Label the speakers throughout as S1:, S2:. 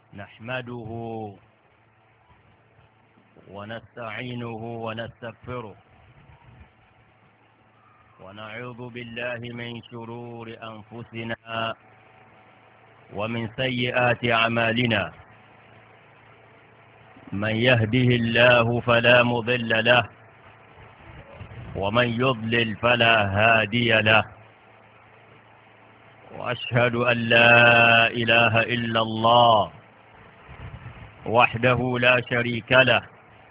S1: نحمده ونستعينه ونستغفره ونعوذ بالله من شرور أنفسنا ومن سيئات أعمالنا. من يهده الله فلا مضل له ومن يضلل فلا هادي له. وأشهد أن لا إله إلا الله وحده لا شريك له.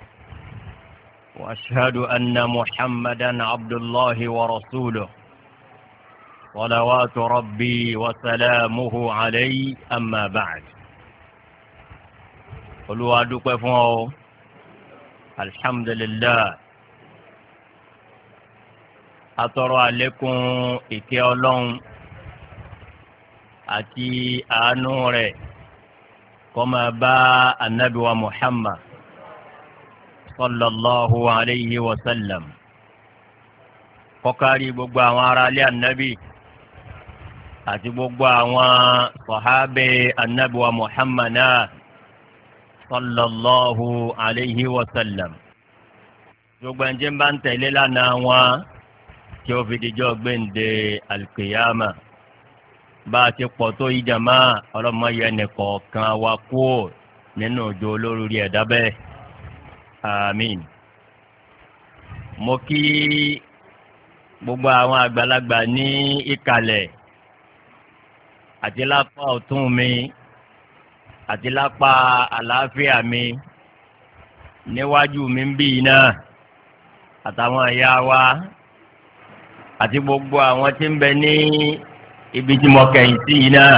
S1: وأشهد أن محمدا عبد الله ورسوله صلوات ربي وسلامه عليه. أما بعد. قلوا أدوك فوق الحمد لله. أترى لكم إكيالون àti àánú rẹ̀ kó máa bá anabi wa Muhammad sallallahu alayhi wa sallam, kó kárí gbogbo àwọn ará ilé anabi àti gbogbo àwọn sàhábé anabi wa Muhammad náà sallallahu alayhi wa sallam. gbogbo ẹni tí ń bá ń tẹ̀lé lánàá wọn tí ó fi dijọ́ gbẹ̀ǹde alqiyama. bá a ti pọ̀ tó yí jàmá ọlọ́mọ yẹn nìkọ̀ọ̀kan wa kúò nínú òjò olórí ẹ̀dá bẹ́ẹ̀. àmín. mo kí gbogbo àwọn àgbàlagbà ní ìkàlẹ̀ àti lápá ọ̀tún mi àti lápá àlàáfíà mi níwájú mi ń bí iná àtàwọn ẹ̀yà wa àti gbogbo àwọn tí ń bẹ ní ibi tí mo kẹ̀yìn sí yìí náà.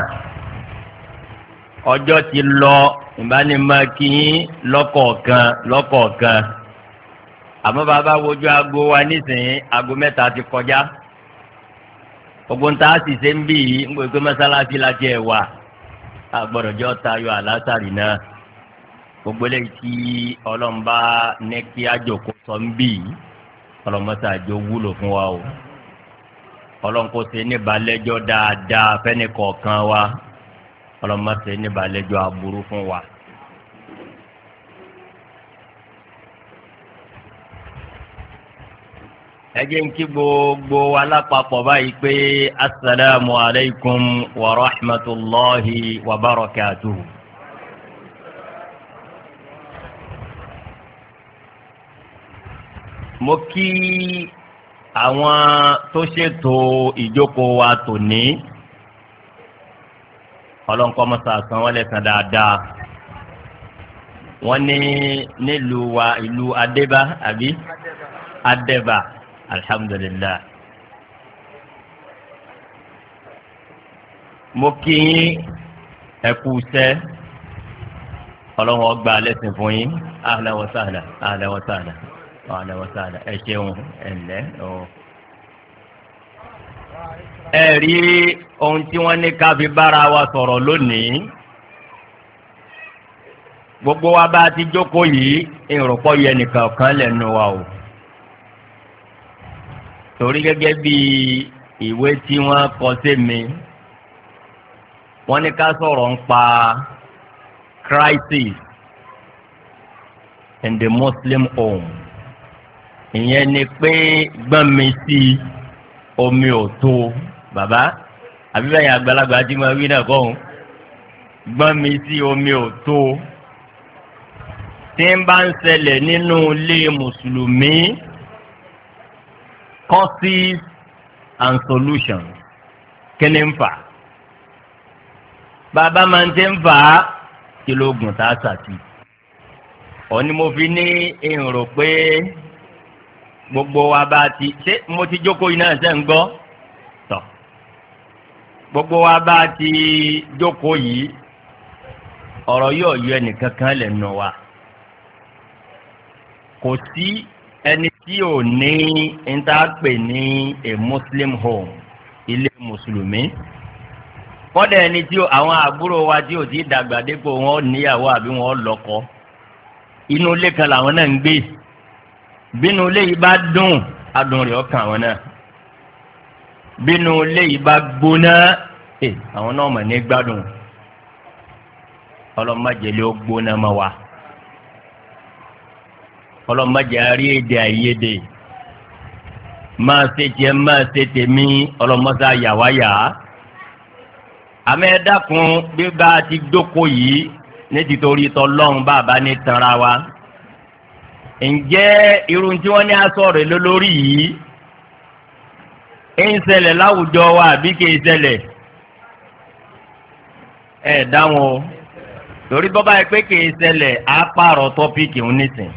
S1: ọjọ́ ti lọ ìbánimọ̀ kí yín lọ́kọ̀ọ̀kan àmọ́ bàbá wojú aago wa nísìnyí aago 3 ti kọjá. gbogbo ń ta sì ṣe ń bì yìí ń gbé mọ́sálásí láti ẹ̀ wà àgbọ̀dọ̀jọ́ tayọ àlásàrì náà. gbogbo eléyìí tí ọlọ́mbà ní kí àjòkó sọ ń bì yìí ọlọ́mọ́sàájò wúlò fún wa o. ọlọ́nkó ṣe níbalẹ́jọ́ dáadáa fẹ́ni kọ̀ọ̀kan wa ọlọ́mọ ṣe níbalẹ́jọ́ aburú fún wa. ẹ jẹ́ ń kí gbogbo wa lápapọ̀ báyìí pé asalaamu alaykum wa rahmatulahi wa barakatuhu. mo kí àwọn tó ṣètò ìjókòó wa tòní ọlọ́nkọ́ mọ́sá san wọ́n lẹ́sàn dáadáa. wọ́n ní nílùú wa ìlú adébá àbí adébá alhamdulillah. mo kí yín ẹ kú iṣẹ́ ọlọ́wọ́n gba lẹ́sìn fún yín ahlan wa sahlan ahlan wa sahlan wàhálà wàhálà ẹ ṣeun ẹnlẹ ọ. ẹ rí ohun tí wọ́n ní ká fi bára wa sọ̀rọ̀ lónìí. gbogbo wa bá ti jókòó yìí ìrùpọ̀ yẹ nìkan kan lẹ́nu wa o. torí gẹ́gẹ́ bí ìwé tí wọ́n kọ sí mi wọ́n ní ká sọ̀rọ̀ ń pa crisis in the Muslim home. ìyẹn ni pé gbọ́n mi sí omi ò tó bàbá àbí bẹ́ẹ̀ àgbàlagbà tí mo wí náà kọ́hún gbọ́n mi sí omi ò tó. tí ń bá ń ṣẹlẹ̀ nínú ilé mùsùlùmí causes and solutions kí ni ń fà. bàbá máa ń tẹ́ ń fà á kí ló gùn tá a sàtì. òní mo fi ní èrò pé gbogbo wa bá ti ṣe mo ti jókòó iná ṣe ń gbọ́ tọ̀. gbogbo wa bá ti jókòó yìí ọ̀rọ̀ yóò yọ ẹnìkan kan lẹ́nu wa. kò sí ẹni tí ò ní ìtàpè ní a Muslim home ilé mùsùlùmí. kọ́dà ẹni tí àwọn àbúrò wa tí ò ti dàgbà dépò wọn níyàwó àbí wọn lọ́kọ inú ilé kan làwọn náà ń gbé. bínú ilé yìí bá dùn adùn rẹ̀ ọkàn àwọn náà. bínú ilé yìí bá gbóná àwọn náà mọ̀ ní gbádùn. ọlọ́mọdé ó gbóná mọ́ wa ọlọ́mọdé àrí èdè àìyedè máa ṣe tiẹ̀ máa ṣe tèmi ọlọ́mọdé àyàwáyà àmọ́ ẹ dákun bí bá a ti dóko yìí ní títorí tọlọ́run bàbá ní tanra wa ǹjẹ́ irun tí wọ́n ní asọ̀rọ̀ lólórí yìí ń ṣẹlẹ̀ láwùjọ wa àbí kì í ṣẹlẹ̀ ẹ̀ dáhùn o torí bọ́bá yẹ pé kì í ṣẹlẹ̀ á pààrọ̀ tọ́píìkì ń nísìn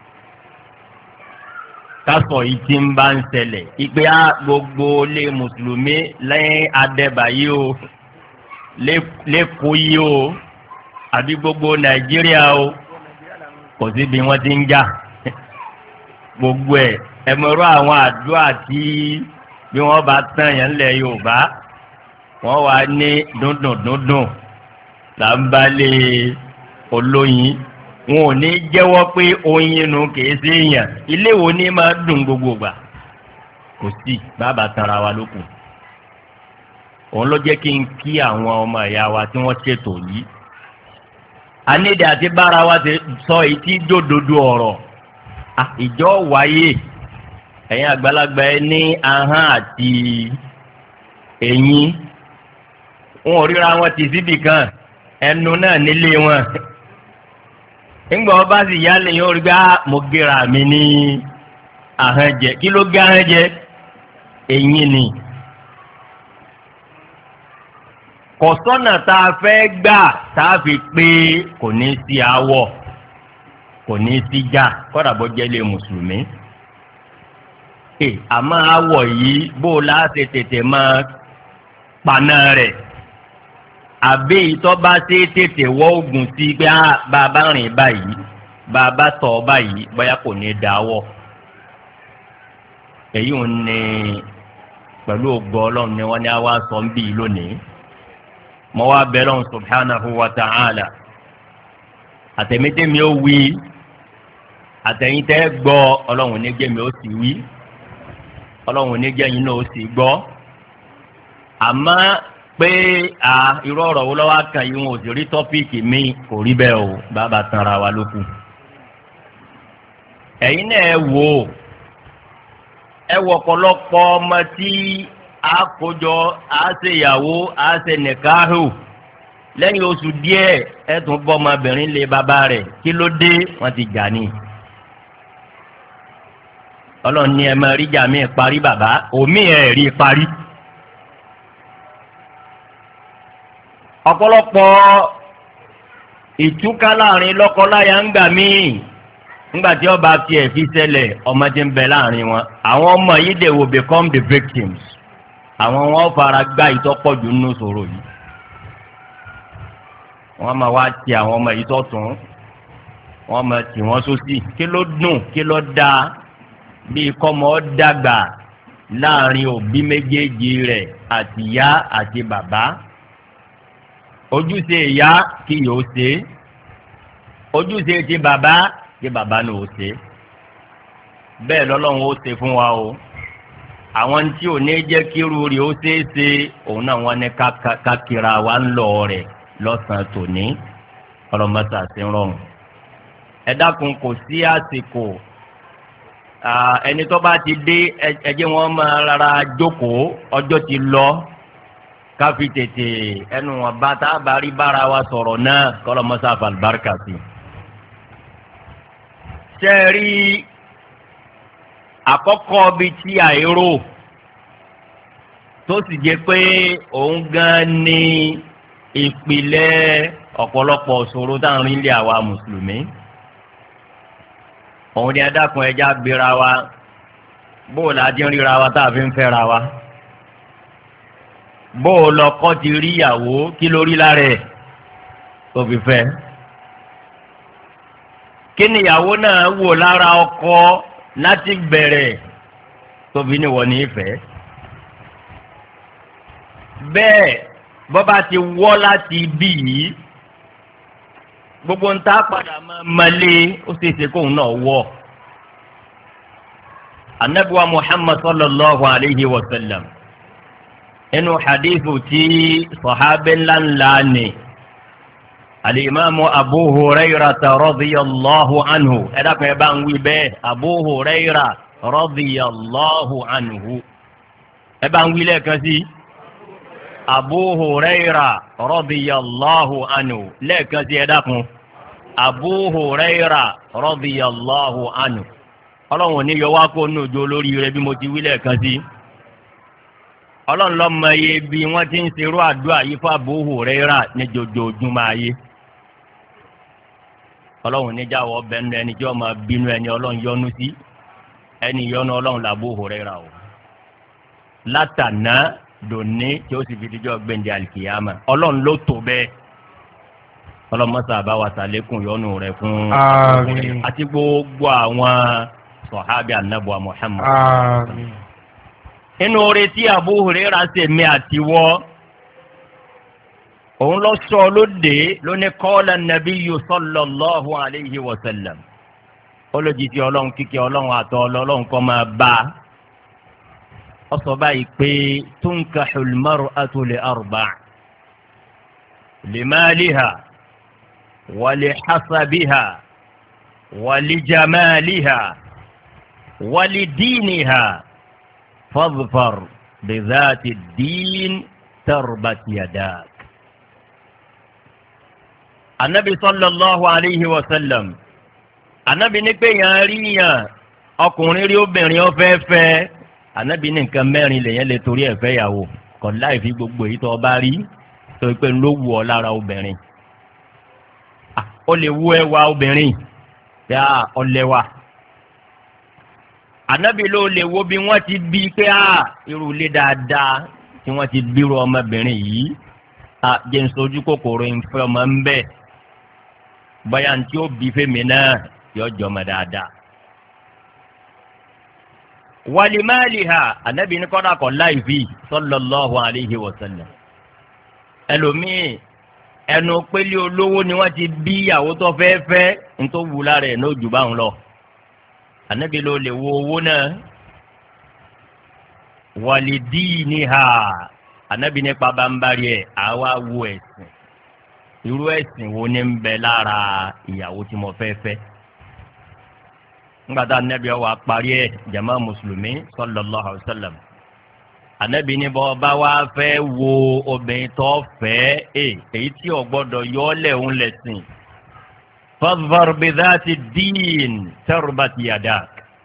S1: kásọ̀ yìí ti ń bá ń ṣẹlẹ̀ ìpè á gbogbo lé mùsùlùmí lẹ́yìn adẹ́bàyí o lẹ́kọ̀ọ́ yìí o àbí gbogbo nàìjíríà o kò sí bí wọ́n ti ń jà gbogbo ẹ̀ ẹ̀mọ̀rọ̀ àwọn àdúrà tí bí wọ́n bá tán yẹn lẹ̀ yorùbá wọ́n wà ní dúndùn là ń bá lé olóyin wọn ò ní jẹ́wọ́ pé oyin nu kìí sí èèyàn ilé wo ni máa dùn gbogbo gbà kò sí bàbá tanra wa lókun òun ló jẹ́ kí n kí àwọn ọmọ ìyá wa tí wọ́n ṣètò yìí anídìí àti bára wa ti sọ èyí tí dòdòdó ọ̀rọ̀ ìjọ wáyé ẹ̀yin àgbàlagbà ẹ ní ahọ́n àti eyín wọn ò ríra wọn ti síbì kan ẹnu náà nílé wọn ńgbà wọn bá sì yá lẹ́yìn orí gbá mo gera mi ní ahọ́n jẹ kí ló gé ahọ́n jẹ eyín ni kọ̀sọ́nà tá a fẹ́ gbà tá a fi pé kò ní sí awọ kò ní sí jà kọ́dà bọ́ jẹ́ lé mùsùlùmí. àmọ́ awọ yìí bó o láti tètè máa paná rẹ̀ àbí ìtọ́ bá ṣe tètè wọ́ oògùn sí pé bàbá rìn báyìí bàbá tọ̀ báyìí bóyá kò ní dáwọ́. èyí ò ní pẹ̀lú ògbó ọlọ́run ni wọ́n ní àwa sọ ń bí lónìí mo wá bẹ̀ Ọlọ́hun subhanahu wa ta'ala àtẹ̀mítẹ́mi ó wí àtẹ̀yìntẹ́ gbọ́ ọlọ́run oníjẹ́mi ó sì wí ọlọ́run oníjẹ́yìn náà ó sì gbọ́ àmọ́ pé irú ọ̀rọ̀ wo lọ́wọ́ kan yìí wọn ò sì rí tọ́píìkì mi kò rí bẹ́ẹ̀ o bàbá tanra wa ló kù ẹ̀yin náà ẹ wò ọ̀pọ̀lọpọ̀ ọmọ tí àkójọ àṣeyàwó àṣenìkáhù lẹ́yìn oṣù díẹ̀ ẹ̀tún bọ́ ọmọbìnrin lé bàbá rẹ̀ kí ló dé wọ́n ti jà ní. ọlọ́run ní ẹ máa rí jà mí parí bàbá òmí ẹ̀ rí parí. ọ̀pọ̀lọpọ̀ ìtúká láàrin lọ́kọ-láya ń gbà míì nígbà tí ọba fi ẹ̀ fi ṣẹlẹ̀ ọmọ tí ń bẹ láàrin wọn àwọn ọmọ yìí they will become the victims. àwọn wọn fara gbá ìtọ́pọ̀jù nínú sọ̀rọ̀ yìí wọ́n máa wá ti àwọn ọmọ yìí tọ̀tún wọ́n máa tì wọ́n sósì kí ló dùn kí ló dáa bí kọ́mọ dàgbà láàrin òbí méjèèjì rẹ̀ àti ìyá àti bàbá ojúṣe ìyá kí yóò ṣe ojúṣe ti bàbá kí bàbá náà ó ṣe bẹ́ẹ̀ lọ́lọ́run ó ṣe fún wa o àwọn tí ò ní jẹ́ kí irú rẹ̀ ó ṣeé ṣe òun náà wọ́n ní kákìra wa ń lọ rẹ̀ lọ́sàn-án tòní ọlọ́mọṣà sí rọrùn. ẹ dákun kò sí àsìkò ẹni tó bá ti dé ẹ jẹ́ wọn máa rárá jókòó ọjọ́ ti lọ káfi tètè ẹnu wọn bá tá a bá rí bára wa sọ̀rọ̀ náà kọ́lọ́mọṣà fàlùbáríkà sí. ṣé ẹ rí àkọ́kọ́ bíi tí àìró tó sì jẹ́ pé òun gan ni ìpìlẹ̀ ọ̀pọ̀lọpọ̀ ṣòro táwọn ilé àwa mùsùlùmí òun ni adákun ẹja gbéra wa bóò la ti ń ríra wa tá a fi ń fẹ́ra wa bóò lọkọ ti rí ìyàwó kí ló rí lára ẹ̀ tó fi fẹ́ kí ni ìyàwó náà wò lára ọkọ láti bẹ̀rẹ̀ tóbi ní wọ́n ní ìfẹ́. bẹ́ẹ̀ bọ́ba ti wọ́ láti bí yìí gbogbo ń tá padà máa malé ó sì ṣe kóun náà wọ̀. anabiwa muhammad sallallahu alayhi wa sallam inú hadithu tí sọ̀hábẹ́ ńláńlá ni Al-Imamu Abu Hurayrata radiyallahu anhu. Ẹ dákun ẹ bá ń wí bẹ́ẹ̀. Abu Hurayra radiyallahu anhu. Ẹ bá ń wí lẹ́ẹ̀kan sí. Abu Hurayra radiyallahu anhu. Lẹ́ẹ̀kan sí ẹ dákun. Abu Hurayra radiyallahu anhu. Ọlọ́run ní yọ wá kó nù ojú olórí rẹ bí mo ti wí lẹ́ẹ̀kan sí. Ọlọ́run ló mọ iye bí wọ́n ti ń ṣerú àdúrà yìí fún Abu Huraira ní jojoojúmọ́ ayé. Ọlọ́run níjàwọ́ bẹnu ẹni tí wọ́n máa bínú ẹni Ọlọ́run yọ́nú sí ẹni yọ́nú Ọlọ́run làbú Huraira o. Látàná dòní tí ó sì fi dijọ́ gbẹ̀ǹdẹ̀ àlìkìyàmà Ọlọ́run ló tó bẹ́ẹ̀. Ọlọ́run mọ́sá bá wa ṣàlékún yọ́nú rẹ̀ fún àti gbogbo àwọn sọ̀hábì ànábì Muhammad. Inú oore tí Abu Huraira ṣe mí àtiwọ́ òun lọ sọ lóde lóní qala an-nabiyyu sallallahu alayhi wa sallam olójijì Ọlọ́run kíkẹ́ Ọlọ́run àtọ́ Ọlọ́run kọ́ máa bá a. Ó sọ báyìí pé tunkahul mar'atu li arba' li maliha wa li hasabiha wa li jamaliha wa li diniha. فاظفر بذات الدين تربت يداك. النبي صلى الله عليه وسلم النبي ní pé yàn rí yàn ọkùnrin rí obìnrin ó fẹ́ fẹ́ ànábì ní nǹkan mẹ́rin lèyàn lè torí ẹ̀ fẹ́ yàwó kọ̀ láì fi gbogbo èyí tó o bá rí tó pé ló wù ọ́ lára obìnrin. Ó lè wú ẹwà obìnrin yá ọlẹ́wà. Ànábì ló lè wo bí wọ́n ti bí pé irú ilé dáadáa tí wọ́n ti bírò ọmọbìnrin yìí jẹ́ nsọ́jú kòkòrò ìfẹ́ ọmọ ń bẹ̀ bóyá tí ó bí fèmí náà yọ jọmọ dáadáa. Walimaliha Ànábì ní kọ́dà kọ́ láìpì sallallahu alayhi wa sallam. Ẹlòmíì ẹnu pélé olówó ni wọ́n ti bí ìyàwó tó fẹ́ fẹ́ nítorí wù lára ẹ̀ ní ojú báwọn lọ. Ànábì ló lè wo owó náà walidiniha Ànábì nípa bámbárí ẹ̀ àwa wo ẹ̀sìn irú ẹ̀sìn wo ni ń bẹ lára ìyàwó tí mo fẹ́ fẹ́. Nígbà tá Ànábì wa parí ẹ̀ jama mùsùlùmí sallallahu alayhi wa sallam Ànábì ní bọ́ bá wá fẹ́ wo obìnrin tó fẹ́ èyí tí ò gbọ́dọ̀ yọ ọ́ lẹ́hún lẹ́sìn. Fadhfar bidhati ddin tarbat yadak.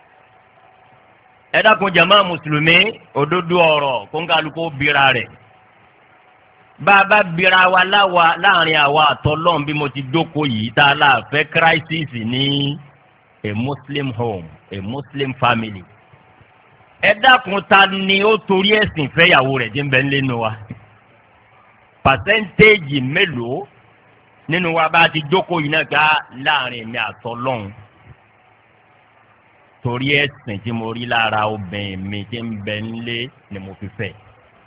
S1: Ẹ dákun jama mùsùlùmí òdodo ọ̀rọ̀ kó ń kálukú bira rẹ̀. Bàbá bira wa láàrin àwa àtọ́lọ́n bí mo ti dóko yìí tá a láàfẹ́ crisis ní a Muslim home, a Muslim family. Ẹ dákun ta ni ó torí ẹ̀sìn fẹ́yàwó rẹ̀ tí ń bẹ lẹ́nu wa. Pàṣẹ́ntéèjì mélòó nínú wa bá ti jókòó yìí náà ká láàrin mi àtọ́lọ́hún torí ẹ̀sìn tí mo rí lára obìnrin mi tí ń bẹ nílé ni mo fi fẹ́.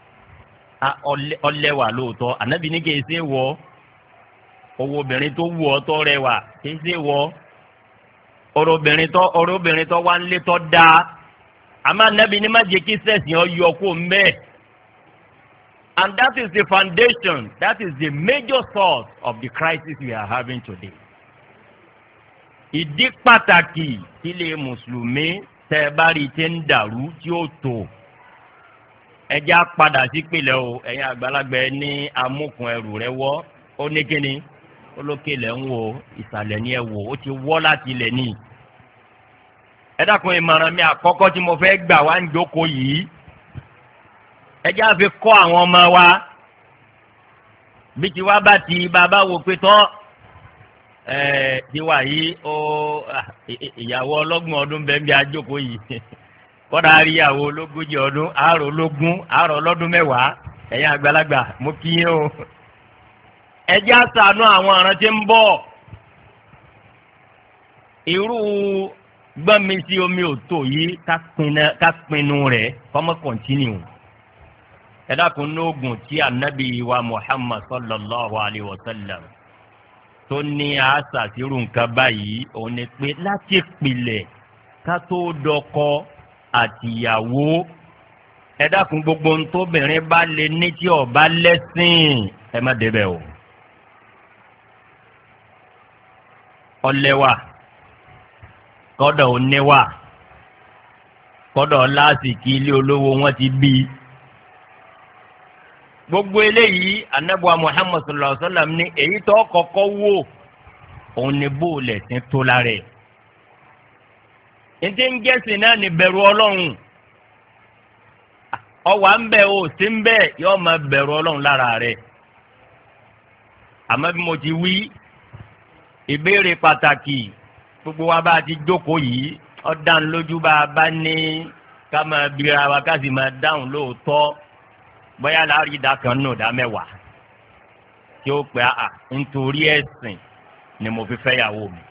S1: Ọlẹ́wà lóòótọ́ Ànábì ní kì í ṣe wọ owó obìnrin tó wù ọ́ tó rẹwà kì í ṣe wọ ọ̀rọ̀ obìnrin tó wá nílé tó dáa àmọ́ Ànábì ní má jẹ́ kí sẹ̀sìn ọ yọ kó ń bẹ́ẹ̀. And that is the foundation, that is the major source of the crisis we are having today. Ìdí pàtàkì tílé mùsùlùmí tẹ́ bá rí tí ń dàrú tí ó tò. Ẹ já padà sí pìlẹ̀ o, ẹ̀yin àgbàlagbà ní amúkùn ẹrù rẹ wọ́, ó ní kíni, olókè lẹ̀ ń wò, ìsàlẹ̀ ní ẹ wò, ó ti wọ́ láti ilẹ̀ ní. Ẹ dákun ìmọ̀ràn mi àkọ́kọ́ tí mo fẹ́ gbà wá ń jókòó yìí. Ẹ já fi kọ́ àwọn ọmọ wa bí tiwa bá ti bàbá wo pé tọ́ tiwa yìí ó ìyàwó ọlọ́gbọ̀n ọdún bẹ́ẹ̀ bí ajókòó yìí kọ́dà rí ìyàwó ológójì ọdún àárọ̀ ológún àárọ̀ ọlọ́dún mẹ́wàá ẹ̀yin àgbàlagbà mo kí yín o. Ẹ já ṣàánú àwọn ọ̀ràn tí ń bọ̀ irú gbọ́n mi sí omi òtò yìí ká pinnu rẹ̀ kọ́mọ́ kọ̀ntínú. Ẹ dákun nóògùn tí ànábì wa Muhammad sallallahu alayhi wa sallam tó ní àásà sírù nǹkan báyìí òun ni pé láti pilẹ̀ ká tó dọkọ àtìyàwó ẹ dákun gbogbo ntóbìnrin bá lè ní tí ó bá lẹ́sìn ẹ má débẹ̀ o. ọlẹ́wà kọ́dọ̀ oníwà kọ́dọ̀ lásìkò ilé olówó wọn ti bí i. gbogbo eléyìí anabuwa Muhammad sallallahu alaihi wa sallam ní èyí tó kọ́kọ́ wò òun ni bóòlẹ̀ tí tó lára ẹ̀. ntí ń jẹ́sìn náà ní bẹ̀rù ọlọ́run ọwà ń bẹ̀ ò sí ń bẹ̀ yóò máa bẹ̀rù ọlọ́run lára rẹ̀. àmọ́ bí mo ti wí ìbéèrè pàtàkì gbogbo wa bá ti jókòó yìí ó dán lójú bá a bá ní ká máa bira wa ká sì máa dáhùn lóòótọ́ bóyá láàrin ìdá kan nù ìdá mẹ́wàá tí ó pẹ́ à nítorí ẹ̀sìn ni mo fi fẹ́ yàwó mi.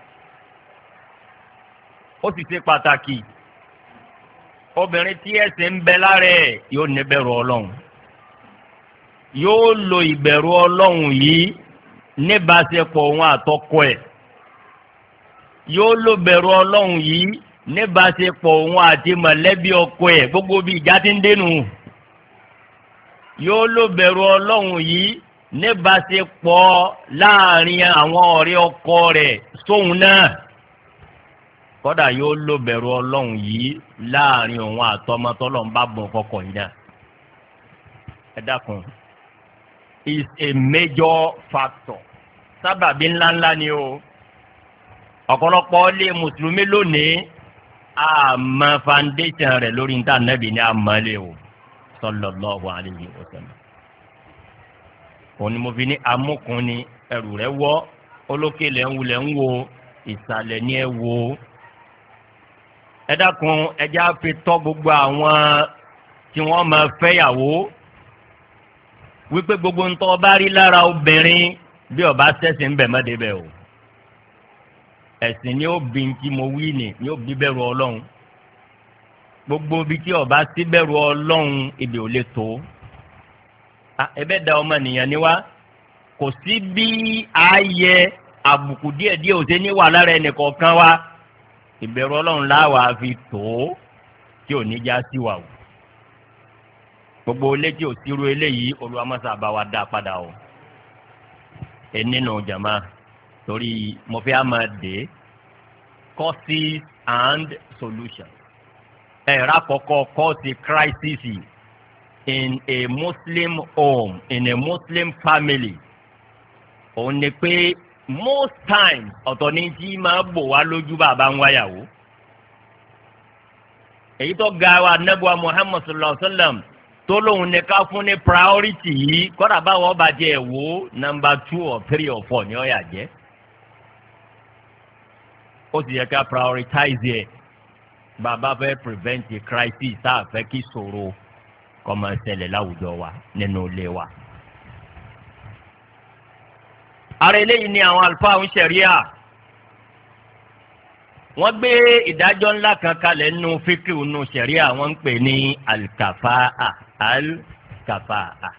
S1: ó sì ṣe pàtàkì obìnrin tí ẹ̀sìn ń bẹ lára ẹ̀ yóò níbẹ̀rù ọlọ́run yóò lo ìbẹ̀rù ọlọ́run yìí níbáṣepọ̀ òun àtọkọ ẹ̀ yóò lo bẹ̀rù ọlọ́run yìí níbáṣepọ̀ òun àti mọ̀lẹ́bí ọkọ ẹ̀ gbogbo bí ìjà ti ń dénú yóò lo bẹ̀rù ọlọ́run yìí níbáṣepọ̀ láàrin àwọn ọ̀rẹ́ ọkọ rẹ̀ sóhun náà kódà yóò lo bẹ̀rù ọlọ́run yìí láàrin òun àtọmọtọ́lọ́ ń bá bọ̀ kọkọ̀ yìí náà. ẹ dákun is a major factor sábàbí ńláńlá ni o ọ̀pọ̀lọpọ̀ ilé mùsùlùmí lónìí àmọ́ foundation rẹ̀ lórí níta nẹ́bí ní àmọ́lé o sallallahu alayhi wa sallam. òun ni mo fi ní amúkun ni ẹrù rẹ̀ wọ́ olókèlè ń wulẹ̀ ń wo ìsàlẹ̀ ní ẹ wo. ẹ dákun ẹjẹ́ á fi tọ́ gbogbo àwọn tí wọ́n máa fẹ́yàwó wípé gbogbo ń tọ́ bá rí lára obìnrin bí ọba sẹ́sìn ń bẹ̀ mọ́ débẹ̀ o. ẹ̀sìn ni ó bí tí mo wí ni ó bí bẹ̀rù ọlọ́run gbogbo bí tí ọba sí bẹ̀rù ọlọ́run ibi ò lè tó. ẹbẹ̀ da ọmọ nìyẹn ni wá kò sí bí ààyè àbùkù díẹ̀díẹ̀ ò ṣe ní wà lára ẹnìkọ̀ọ̀kan wa ìbẹ̀rù ọlọ́run láwa fi tó tí ò ní já sí wa o. gbogbo ilé tí ò sírú eléyìí olùwàmọ́sá bá wa dá padà o. nínú jàmá torí mo fẹ́ máa dé causes and solutions. ẹ̀rọ àkọ́kọ́ cause crisis in a Muslim home in a Muslim family. òun ni pé most times ọ̀tọ̀ ní tí máa bò wá lójú bàbá ń wáyàwó. èyí tó ga wa nẹ́bùa Muhammad sallallahu alayhi wa sallam tó lóun ní ká fún ní priority yìí kọ́dà báwọn bá jẹ́ ẹ̀wò number 2 or 3 or 4 ni ó yà jẹ́. ó sì yẹ ká prioritize ẹ̀ bàbá fẹ́ prevent a crisis tá a fẹ́ kí ṣòro kó máa ṣẹlẹ̀ láwùjọ wa nínú ilé wa. ara eléyìí ni àwọn àlùfáà ń ṣẹ̀ríà wọ́n gbé ìdájọ́ ńlá kan kalẹ̀ nínú fíkì nínú ṣẹ̀ríà wọ́n ń pè ní alkafa'a alkafa'a.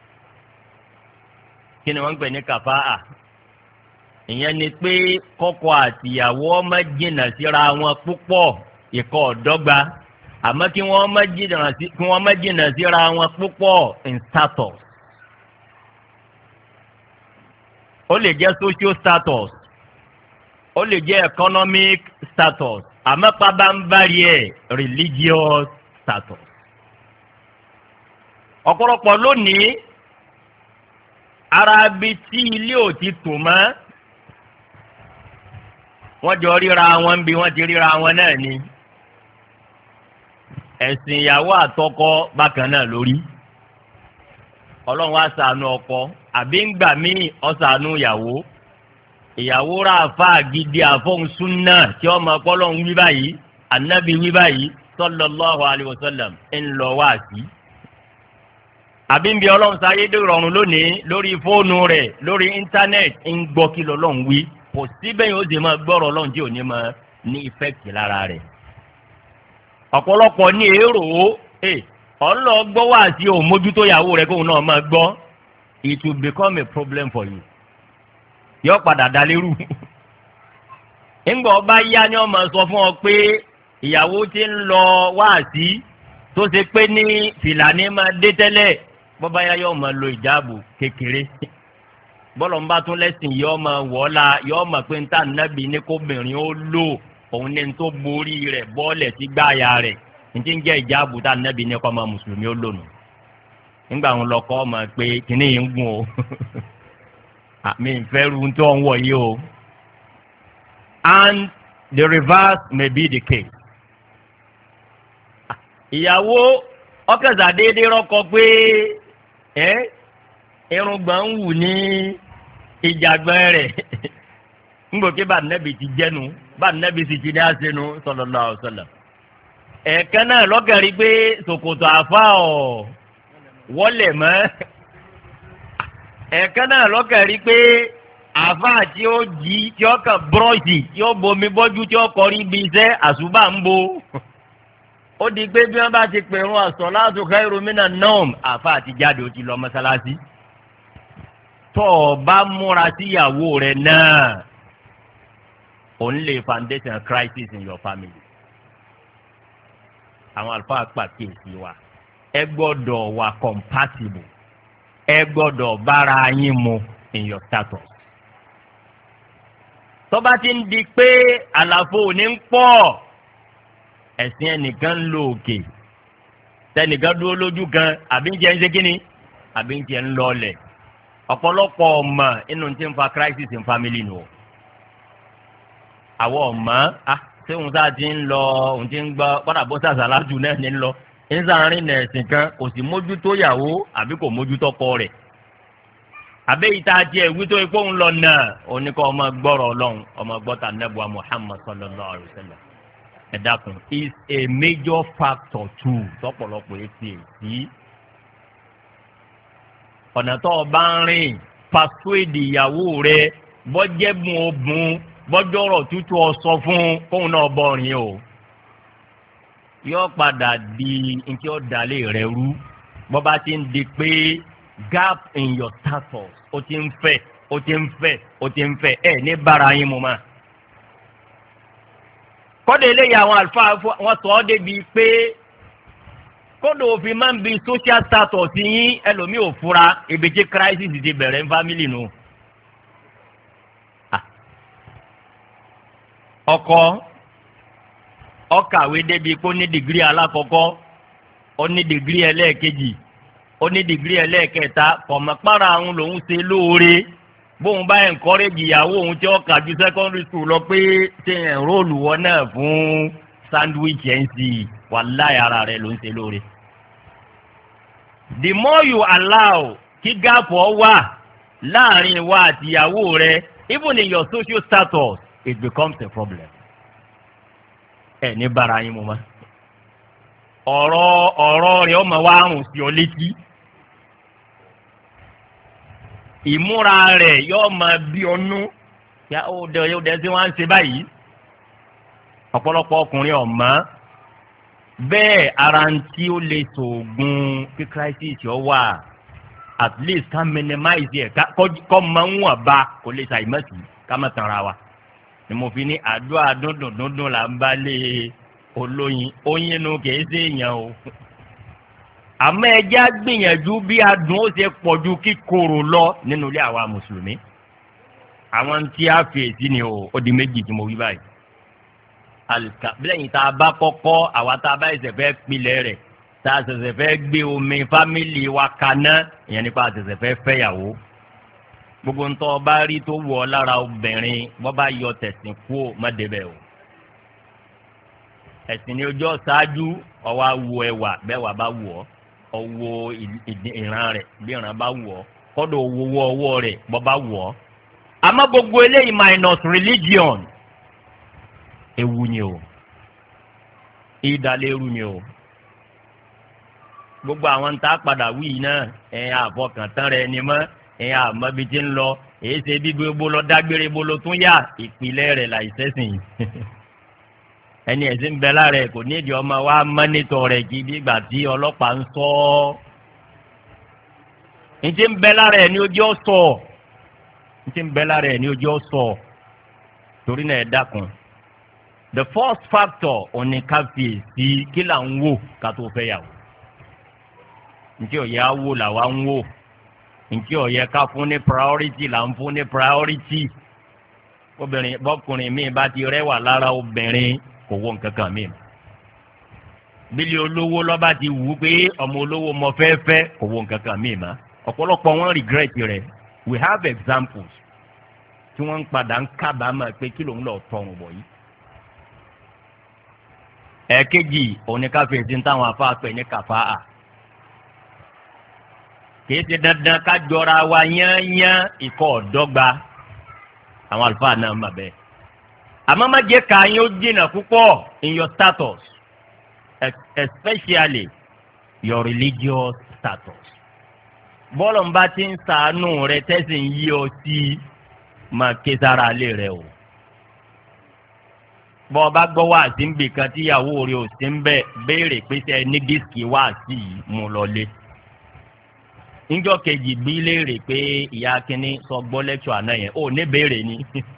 S1: kí ni wọ́n ń pè ní kafa'a? ìyẹn ni pé kọ́kọ àtìyàwó ọmọ jìnnà síra wọn púpọ̀ ìkọ́ ọ̀dọ́gba àmọ́ kí wọ́n má jìnnà síra wọn púpọ̀ in status. ó lè jẹ́ social status ó lè jẹ́ economic status àmọ́ pabambari ẹ̀ religious status. ọ̀pọ̀lọpọ̀ lónìí ara bi tí ilé ò ti tò mọ́ wọ́n jọ ríra wọn bí wọ́n ti ríra wọn náà ni ẹ̀sìn ìyàwó àtọkọ bákan náà lórí. ọlọ́run wá ṣàánú ọkọ àbí ń gbà míì ó ṣàánú ìyàwó. ìyàwó rà fà gidi àfọ̀hún súnà tí wọ́n máa kọ́ lọ́hún wí báyìí ànábì wí báyìí sallallahu alaihi wasallam ń lọ wá sí. àbí ń bí ọlọ́run sáyé dé rọrùn lónìí lórí fóònù rẹ̀ lórí íńtánẹ́ẹ̀tì ń gbọ́ kí lọ́lọ́run wí kò síbẹ̀ yóò dé máa gbọ́rọ̀ ọlọ́run tí ò ní máa ní ìfẹ́kì lára rẹ̀. ọ̀pọ̀lọpọ̀ ní èrò ọ̀nlọ gbọ́ wá sí òun mójútó ìyàwó rẹ̀ kóun náà máa gbọ́ it will become a problem for you. yọ padà dalérú. ńgbà ọba yá ni wọ́n máa sọ fún ọ pé ìyàwó ti ń lọ wá sí tó ṣe pé ní fìlàní máa dé tẹ́lẹ̀ bọ́bá yá yóò máa lo ìjáàbù kékeré bọ́lọ̀ ń bá tún lẹ́sìn yọ ọmọ wọ́ọ́lá yọ ọmọ pé ń tà nábì ní kóbìnrin ó lò òun ní tó borí rẹ̀ bọ́ọ̀lẹ̀ sí gbáàyà rẹ̀ ní ti ń jẹ́ ìjáàbù tà nábì ní kọ́ ọmọ mùsùlùmí ó lò nù. nígbà wọn lọkọ ọmọ pé kìnnì yìí ń gùn o àmì ìfẹ́ ru tó ń wọ̀ yìí o and the reverse may be the case. ìyàwó ọkẹ̀sà déédéé rọ́kọ pé irùngbọ̀n ń wù ní ìjàgbọ́n rẹ̀ ńgbòkè bá nẹ́bi ti jẹ́nu bá nẹ́bi sì ti ní àṣẹnu sallallahu alaihi wasallam. ẹ̀ẹ̀kan náà lọ́kẹ̀rí pé ṣòkòtò àfa ọ̀ wọlé mọ́ ẹ̀ẹ̀kan náà lọ́kẹ̀rí pé àfa tí ó jí tí ó kàn búrọ́ọ̀ṣì tí ó bomi bọ́jú tí ó kọrí ibi iṣẹ́ àṣùbà ń bo ó di pé bí wọ́n bá ti pèrún as-salatu khairu minan nawm àfa àti jáde ó ti lọ mọ́sálásí. tó o bá múra síyàwó rẹ̀ náà òun lè foundation crisis in your family. àwọn àlùfáà pàkíyèsí wa ẹ gbọ́dọ̀ wà compatible ẹ gbọ́dọ̀ bára yín mu in your status. tó bá ti ń di pé àlàfo òní ń pọ̀ ẹ̀sìn ẹnìkan ń lo òkè tẹnìkan dúró lójú kan àbí ń jẹ́ ń ṣe kínní àbí ń jẹ́ ń lọlẹ̀ ọ̀pọ̀lọpọ̀ ọmọ inú ti ń fa crisis in family nù. àwọn ọmọ ṣé òun sáà ti ń lọ òun ti ń gbọ́ padà bó sàṣàlájú náà ní lọ ńsàárín nẹ̀sìn kan kò sì mójútó yàwó àbí kò mójútó kọ rẹ̀ àbẹ́yìí tá a tiẹ̀ wí tó ipò ń lọ náà oníkọ́ ọmọ gbọ́rọ̀ ọlọ́run ọmọ gbọ́ta nẹ́bùa Muhammad sallallahu alayhi wa sallam ẹ dákun is a major factor too tọ́pọ̀lọpọ̀ etí èsì ọ̀nà tó o bá ń rìn persuade ìyàwó rẹ bọ́jẹ́bùn obùn bọ́jọ́rọ̀ tútù ọ̀sọ́ fún kóun náà bọ̀ rìn o yóò padà di nkí ó dalẹ̀ rẹ̀ rú bọ́ bá ti ń di pé gap in your status ó ti ń fẹ̀ ó ti ń fẹ̀ ó ti ń fẹ̀ ẹ̀ ní bára yín mu ma. kọ́dọ̀ eléyìí àwọn àlùfáà wọn sọ ọ́ débi pé kọ́dọ̀ òfin máa ń bi social status yín ẹlòmíì ò fura ibi tí crisis ti bẹ̀rẹ̀ ń family nù. ọkọ ọkàwé débi kó ní dìgírí alákọ̀ọ́kọ́ ó ní dìgírí ẹlẹ́ẹ̀kejì ó ní dìgírí ẹlẹ́ẹ̀kẹta kọ̀mọ̀pára àwọn lòún ṣe lóore bóun bá encourage ìyàwó òun tí ó kà ju secondary school lọ pé ṣe enroll wọn náà fún sandwich nc wàláhì ara rẹ̀ ló ń ṣe lóore. the more you allow kí gáàpù ọ wà láàrin ìwà àti ìyàwó rẹ̀ even in your social status it becomes a problem. ẹ ní bára yín mu ma ọ̀rọ̀ rẹ̀ ọmọ wa rùn sí ọ létí ìmúra rẹ̀ yóò máa bí ọnú yá ó dẹ sí wọn á ń ṣe báyìí ọ̀pọ̀lọpọ̀ ọkùnrin ọ̀mọ́ bẹ́ẹ̀ ara ń tí ó lè sòògùn kí crisis ọ wà at least ká minimize ẹ̀ kọ́ máa ń wọ̀n ba kò lè ṣàìmọ̀sí ká má tanra wa ni mo fi ní àdúrà dúndùn là ń bá lé olóyin oyin nu kìí ṣe èèyàn o àmọ́ ẹjẹ́ á gbìyànjú bí adùn ó ṣe pọ̀jù kíkorò lọ nínú ilé àwa mùsùlùmí àwọn tí a fèsì ni o ó di méjì tí mo wí báyìí lẹ́yìn tá a bá kọ́kọ́ àwa tá a bá ṣẹ̀ṣẹ̀ fẹ́ pilẹ̀ rẹ̀ tá a ṣẹ̀ṣẹ̀ fẹ́ gbé omi fámìlì wa kaná ìyẹn nípa a ṣẹ̀ṣẹ̀ fẹ́ fẹ́yàwó gbogbo ń tọ́ ọ bá rí tó wọ̀ ọ́ lára obìnrin bọ́ bá yọ tẹ̀sìn kú ò má débẹ̀ o ẹ̀sìn ni ojú ọ̀ṣáájú ọwọ́ awo ẹwà bẹ́ẹ̀ wà bá wù ọ́ ọwọ́ ìran rẹ̀ bí ìran bá wù ọ́ kọ́dọ̀ owó ọwọ́ rẹ̀ bọ́ bá wù ọ́ àmọ́ gbogbo eléyìí minus religion ewu ni o ìdálérú ni o gbogbo àwọn tá a padà wí náà ẹ̀yìn àfọkàntán rẹ̀ ni mọ́ ẹ̀yìn àmọ́ bí ti ń lọ èyí ṣe bí gbogbo lọ dágbére bolo tún yá ìpìlẹ̀ rẹ̀ láìsẹ́sìn ẹni ẹ̀sìn ń bẹ lára ẹ̀ kò ní ìdí ọmọ wa mọ́nítọ̀ rẹ̀ kí bí ìgbà tí ọlọ́pàá ń sọ ọ́ ní ti ń bẹ lára ẹ̀ ní ojú ọ̀sọ̀ ní ti ń bẹ lára ẹ̀ ní ojú ọ̀sọ̀ torí náà ẹ dákun the first factor òní ká fi èsì kí là ń wò ká tó fẹ́ yàwó ní tí òye á wò làwa ń wò nǹkí ó yẹ ká fún ní priority là ń fún ní priority. Obìnrin bọ́kùnrin míì bá ti rẹwà lára obìnrin kò wọ nǹkan kan míì. Bílí olówó lọ́ba ti wù ú pé ọmọ olówó mọ fẹ́ẹ́fẹ́ kò wọ nǹkan kan míì mọ́. Ọ̀pọ̀lọpọ̀ wọn regret rẹ̀. We have examples tí wọ́n ń padà ń kábàámọ̀ pé kí lòun lọ tọrùn bọ̀ yìí. Ẹ̀ẹ̀kejì oníkàfẹ́sí ń táwọn afáàpẹ̀ ní kàfáà. Kìí ṣe dandan ká jọra wa yányán ikọ̀ ọ̀dọ́gba. Àwọn àlùfáà náà mà bẹ́ẹ̀. Àmọ́ má jẹ́ ká yín ó jìnnà púpọ̀ in your status, especially your religious status. Bọ́lọ̀ ń bá ti ń ṣàánú rẹ tẹ́sí ń yí ọ sí máa ké sára alẹ́ rẹ o. Bọ́ ọ bá gbọ́ wáàsí ń bì kan tíyàwó rẹ ò sí ń bẹ̀ béèrè pé ṣe ní dísìkì wáàsí yìí mú lọlé. Níjọ́ kejì bí léèrè pé ìyá kínní sọ gbọ́ lẹ́kṣọ̀ àná yẹn ò ní béèrè ni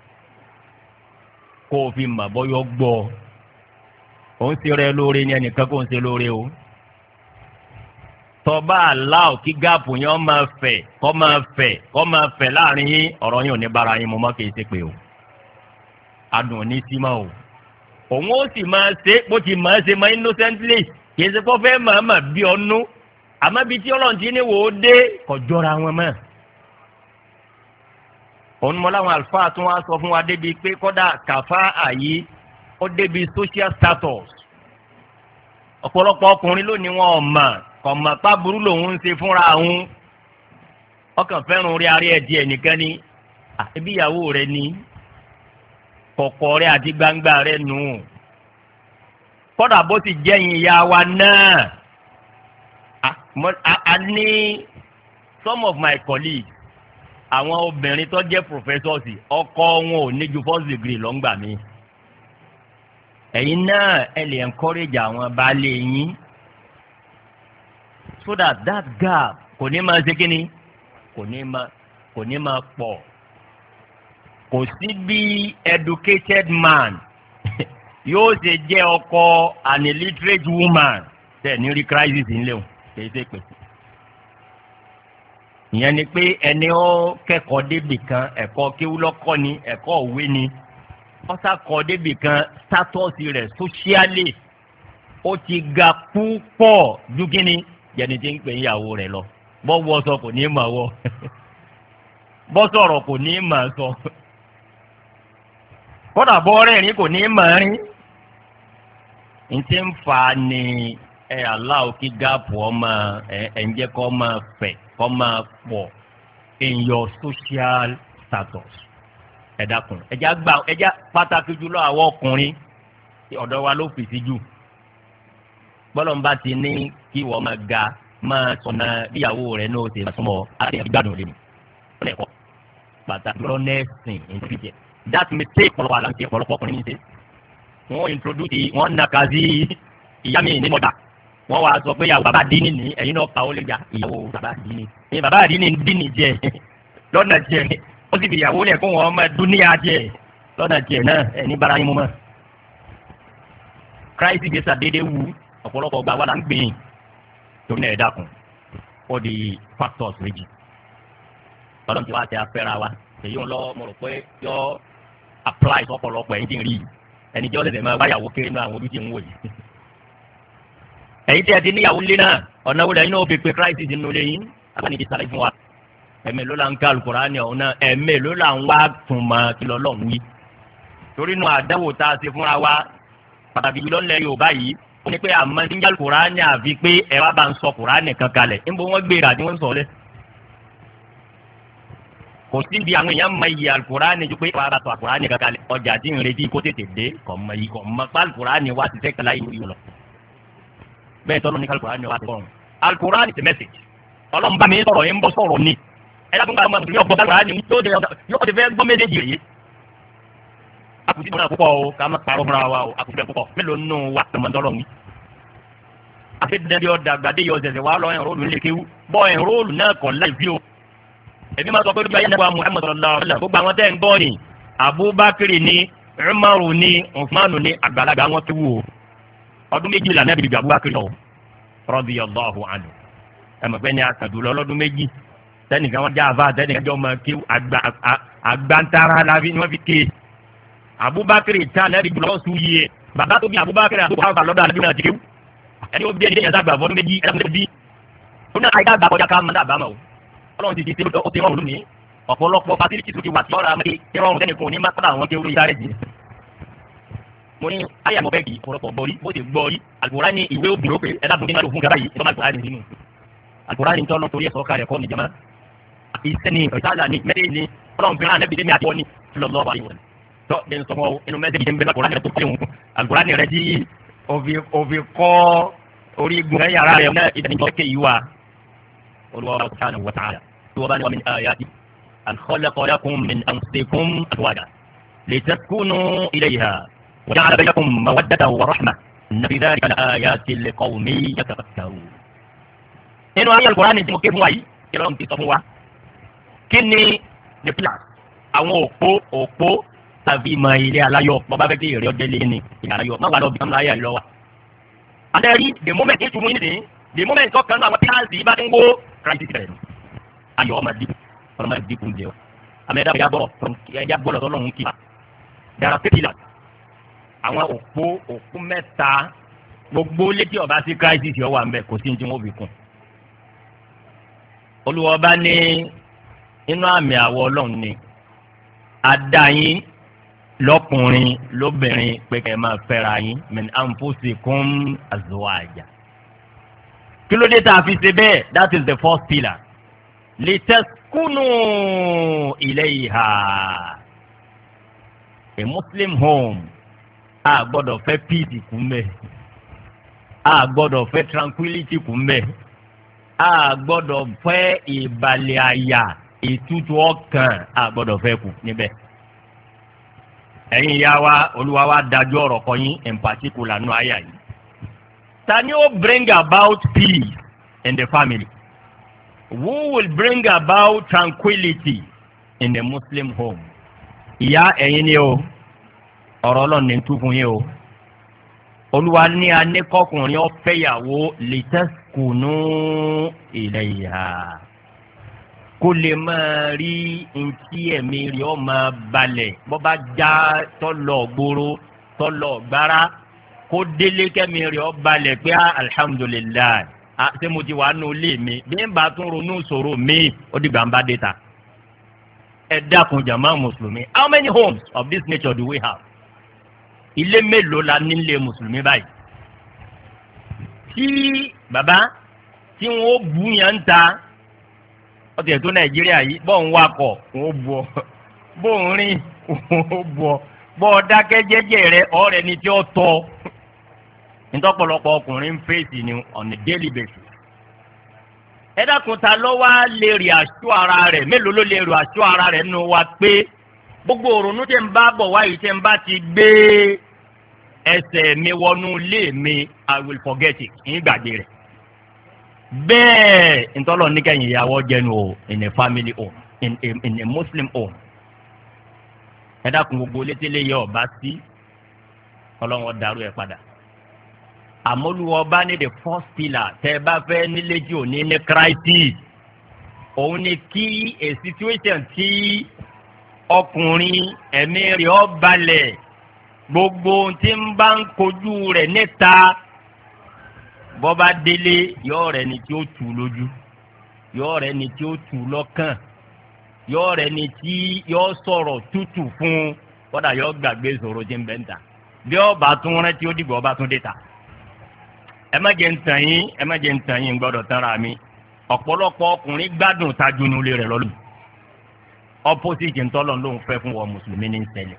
S1: kó o fi mà bọ́yọ́ gbọ́ ọ. Òun ti rẹ lóore ni ẹnìkan kò ń ṣe lóore o. Tọ́ba aláwọ̀ kí gáàpù yẹn kọ́ máa fẹ̀ láàrin yín ọ̀rọ̀ yín ò ní bára yín mo mọ́ kì í ṣe pé o. Adùn ò ní sí mọ́ o. Òun ó sì máa ṣe bó ti máa ṣe máa innocently kì í ṣe kó fẹ́ màmá bí ọnú. Àmọ́ bíi tí Ọlọ́run ti ní wò ó dé kò jọra wọn mọ́. Òun mọ́ láwọn àlùfáà tún wá sọ fún wa débi pé kọ́dà kàfá àyí ó débi social status. Ọ̀pọ̀lọpọ̀ ọkùnrin lónìí wọn ò mọ̀ kọ̀mọ̀ pàbùrú lòun ń ṣe fúnra òun. Ọkàn fẹ́ràn orí arí ẹ̀dí ẹnìkan ní ẹbí ìyàwó rẹ ní kọ̀kọ̀ rẹ àti gbangba rẹ nù. Kọ́dà bó ti jẹ́yìn ìyá wa náà. I ní some of my colleagues àwọn obìnrin tó jẹ́ professors ọkọ wọn ò ní ju first degree lọ ń gbà mí. Ẹ̀yin náà ẹ lè encourage àwọn baálé yín so that gap kò ní máa ṣe kíni kò ní máa pọ̀. Kò sí bí educated man yóò ṣe jẹ́ ọkọ an illiterate woman tẹ̀ ní rí crisis ńlẹ̀ o kìí ṣe pè. Ìyẹn ni pé ẹni ó kẹ́kọ̀ọ́ débì kan ẹ̀kọ́ kéwú lọ́kọ́ ni ẹ̀kọ́ òwe ni ó sàkọ́ débì kan status rẹ̀ socially ó ti ga púpọ̀ ju kíni jẹni tí ń pè ìyàwó rẹ̀ lọ. Bọ́ wọṣọ kò ní mà wọ bọ́ sọ̀rọ̀ kò ní mà sọ kódà bọ́ rẹ́rìn kò ní mà rìn. N ti ń fa ni aláwo kí gáàpù ọmọ ń jẹ́ kó máa fẹ̀ kó máa pọ̀ in your social status. Ẹ dákun ẹja pàtàkì jùlọ àwọn ọkùnrin ọ̀dọ̀ wa ló fìsí jù. Bọ́lọ̀ ń bá ti ní kí wọ́n máa ga máa sọ̀nà ìyàwó rẹ̀ ní oṣù ìsúnmọ́ àti ìgbàdùn rẹ̀ ni. Ó lè kọ́ pàtàkì lọ nẹ́ẹ̀sìn ìfìjẹ́. That mistake ọ̀pọ̀lọpọ̀ àlàǹtí ọ̀pọ̀lọpọ̀ ọkùnrin ní ṣe. Wọ́n introduce wọ́n nàka sí ìyá mi ní mọ̀dà. Wọ́n wá sọ pé ìyàwó bàbá dín ní ẹ̀yin náà pa ó lè jà ìyàwó bàbá dín ní. Ní bàbá dín ní dín ní jẹ lọ́nà jẹ ó sì fi ìyàwó lẹ̀ kó wọn máa dún níyà jẹ lọ́nà jẹ náà ẹni bára yín mú mọ́. Christ gbèsè dédé wu ọ̀pọ̀lọpọ̀ gba wà lá ń gbìn torí náà ẹ̀ dákun ó di factors méjì. Ọlọ́run ti wá tẹ afẹ́ra wa èyí ń lọ mo rò pé yọ apply sọ́pọ̀lọpọ̀ ẹ̀yìn tí ń rí ẹni jọ́ lẹ́sẹ̀ máa báyàwó kéré náà àwọn ojú tí ń wò yìí. Ẹ̀yin tí ẹ ti níyàwó lé náà ọ̀nà wo lẹ́yìn náà fi pe crisis nínú ilé yín abáni ti sáré fún wa. Ẹ̀mẹ́ ló la ń ká Al-Qur'ani ọ̀hún náà ẹ̀mẹ́ ló la ń wá túmọ̀ kí lọ́lọ́run wí. Torí nu àdáwò tá a ṣe fúnra wa pàtàkì jùlọ ńlẹ̀ Yorùbá yìí ó ní pé àmọ́ ti ń já Al-Qur'ani àfi pé ẹ wá bá ń sọ Qur'ani kan kalẹ̀ níbo wọ́n gbé ìrà tí wọ́n ń sọ lẹ́. Kò sí ibi àwọn èèyàn mọ iye Al-Qur'ani ju pé wàá bá sọ Al-Qur'ani kan kalẹ̀ ọjà tí ń retí kó tètè dé kò mọ pé Al-Qur'ani wá ti fẹ́ kala ìlú lọ. Bẹ́ẹ̀ tọ́lọ́ ní Al-Qur'ani wá ti sọ̀rọ̀ Al-Qur'ani ti message Ọlọ́run bá mi sọ̀rọ̀ yẹn ń bọ́ sọ̀rọ̀ ni ẹ̀dá fún gbàgbọ́ yóò gbọ́ Al-Qur'ani yóò ti fẹ́ gbọ́ méjèèjì rèé. Àkùtì mọ́ra púpọ̀ o ká má parọ́ fúnra wa o àkùtì púpọ̀ mélòó nù wà tọmọdọ́lọ́ mi. Àfẹ́dẹ́dẹ́ ọ̀dàgbàdé yọ ọ̀sẹ̀sẹ̀ wà lọ ẹ̀rọ́ọ̀lù ńlẹ̀ kéwú bọ́ ẹ̀rọ́ọ̀lù náà kọ̀ láì fi o. Èmi máa sọ pé bí ayé nàbà Muhammad sallallahu alaihi wasallam gbogbo àwọn tẹ́ ń gbọ́ ni Abubakar ni Umaru ni Usmanu ni àgbàlagbà wọn kéwú o. Ọdún méjìlá náà bí Abubakar lọ radiyallahu anhu. Ẹ̀mọ̀ pé ní akadùlọ lọ́dún méjì tẹnìkan wọn já àfa tẹnìkan jọ máa ké àgbàntara la fi wọn fi ké Abubakar tán lẹ́bi gbọ́dọ̀ sùn yìí bàbá tó bí Abubakar àti Abubakar lọ́dọ̀ àlejò náà ti kéwù ẹni ó bí ẹni yẹn sàgbà fọdún méjì ẹni bí ó náà àyíká àgbà kọjá ká mọ náà bàmà o Ọlọ́run ti ṣe ó ti rọrùn lónìí ọ̀pọ̀lọpọ̀ fatiliti tó ti wà tí ọ̀rọ̀ àmì tí rọrùn tẹnìkan ní má kọ́dà àwọn kéwù ní sáré jì mo ní ayé àmọ́ bẹ́ẹ̀ kì í ọ̀pọ̀lọpọ̀ gbọ́rí bó ti gbọ́rí Al-Qur'ani ní ìwé obìnrin ó pé ẹ̀dá tó ní máa lò fún gàrà yìí ìtọ́ba Al-Qur'ani nínú Al-Qur'ani ní tọ́lọ́ torí ẹ̀sọ́ kalẹ̀ kọ́ ní jama ìsẹ́ni ìsáàlà ní mẹ́tẹ́ ní Ọlọ́run fi hàn nẹ́bi tẹ́mi àti wọ́n ní lọ́lọ́ wa yìí tọ́ ẹ̀ ń sọmọ inú mẹ́tẹ́ ń bẹ Al-Qur'ani tó pé òun Al-Qur'ani rẹ tí òfin kọ́ orígun rẹ yàrá rẹ náà ìdánilọ́ ké yìí wa Olúwa subhanahu wa ta'ala tí wọ́n bá ní wa min ayati an khalaqa lakum min anfusikum azwaja litaskunu ilayha وجعل بينكم مودة ورحمة إن في ذلك لآيات لقوم يتفكرون. nínú ayé Al-Qur'ani tí mo ké fún wa yìí kí ló ń ti sọ fún wa kí ni the plan àwọn òpó tàbí ìmọ̀ ilé aláyọ̀ bọ́bá fẹ́ kí èrè ọjọ́ lé ní ìyá aláyọ̀ má wà lọ bí wọ́n láyà lọ́wọ́. àtẹ̀rí the moment tí ìtumú yín nìyí the moment tó kan náà àwọn pílánì bá ti ń wó crisis rẹ̀ nù ayọ̀ ọmọ dínkù ń jẹ wa àmì ẹ̀dá gbọ́dọ̀ tọ́lọ́run kì í dára pépìlà àwọn òpó mẹ́ta gbogbo létí ọba sí crisis yọ wà ń bẹ kò sí ní tí wọ́n fi kún. Olúwa bá ní inú àmì àwọ̀ Ọlọ́run ni adá yín lọ́kùnrin lóbìnrin pé kẹ́ ẹ máa fẹ́ra yín min anfusikum azwaja. kí ló dé tá a fi ṣe bẹ́ẹ̀? That is the first pillar. litaskunu ilayha. A Muslim home a gbọ́dọ̀ fẹ́ peace kù mbẹ a gbọ́dọ̀ fẹ́ tranquility kù mbẹ a gbọ́dọ̀ fẹ́ ìbàlẹ̀ àyà ìtútù ọkàn a gbọ́dọ̀ fẹ́ kù níbẹ̀. ẹ̀yin ìyá wa Olúwa wa dájú ọ̀rọ̀ kọ yín in particular nù àyà yìí. ta ni ó bring about peace in the family? Who will bring about tranquility in the Muslim home? ìyá ẹ̀yin ni o ọ̀rọ̀ Ọlọ́run ní tú fún yín o. Olúwa ní aníkọkùnrin ọ̀fẹ́yàwó litaskunu ilayha kó lè máa rí ntí ẹ̀mí rẹ̀ ọ́ máa balẹ̀ bọ́ bá já tọ́lọ̀ gbòòrò tọ́lọ̀ gbára kó délé kẹ́mi rẹ̀ ọ́ balẹ̀ pé alhamdulilayi ṣé mo ti wà nù ilé mi bí n bá tún ronú ìṣòro mi ó dìgbà ń bá dé ta. ẹ dákun jàmá mùsùlùmí, how many homes of this nature do we have? ilé mélòó la nílé mùsùlùmí báyìí? tí bàbá tí wọn ó bu yàn ń ta ọtí ètò Nàìjíríà yìí bọ́ọ̀ ń wakọ̀ wọn ó bu ọ bọ́ọ̀ ń rìn wọn ó bu ọ bọ́ọ̀ dákẹ́ jẹ́jẹ́ rẹ ọ̀rẹ́ ni tí ó tọ́ ntọ́pọ̀lọpọ̀ ọkùnrin ń fèsì ni on a daily basis. ẹ dákun ta ló wá lè rí àṣọ ara rẹ̀ mélòó ló lè rí àṣọ ara rẹ̀ nínú wa pé gbogbo òrònú tẹ̀ ń bá bọ̀ wáyé tẹ̀ ń bá ti gbé ẹsẹ̀ mi wọnú ilé mi I will forget it ń gbàgbé rẹ̀. bẹ́ẹ̀ ntọ́lọ̀ níkẹyìn ìyàwó jẹnu o in a family home in a Muslim home. ẹ dákun gbogbo létílé yẹ ọba sí ọlọ́run dàrú ẹ padà. àmọ́lùwọ́ bá ní the first pillar tẹ́ ẹ bá fẹ́ nílé jù ní crisis òun ni kí a situation tí ọkùnrin ẹ̀mí rẹ̀ ó balẹ̀ gbogbo tí ń bá ń kojú rẹ̀ níta bọ́ba délé yóò rẹ̀ ni tí ó tù lójú yóò rẹ̀ ni tí ó tù lọ́kàn yóò rẹ̀ ni tí yóò sọ̀rọ̀ tútù fún kódà yóò gbàgbé ìṣòro tí ń bẹ ń ta bí ọba tún rántí ó dìgbò ọba tún dé ta. ẹ má jẹ́ ń tàn yín gbọ́dọ̀ tán ra mi ọ̀pọ̀lọpọ̀ ọkùnrin gbádùn tajúnú lé rẹ̀ lọ́lù opposite ntọ́lọ̀ ló ń fẹ́ fún wọn mùsùlùmí ní ṣẹlẹ̀.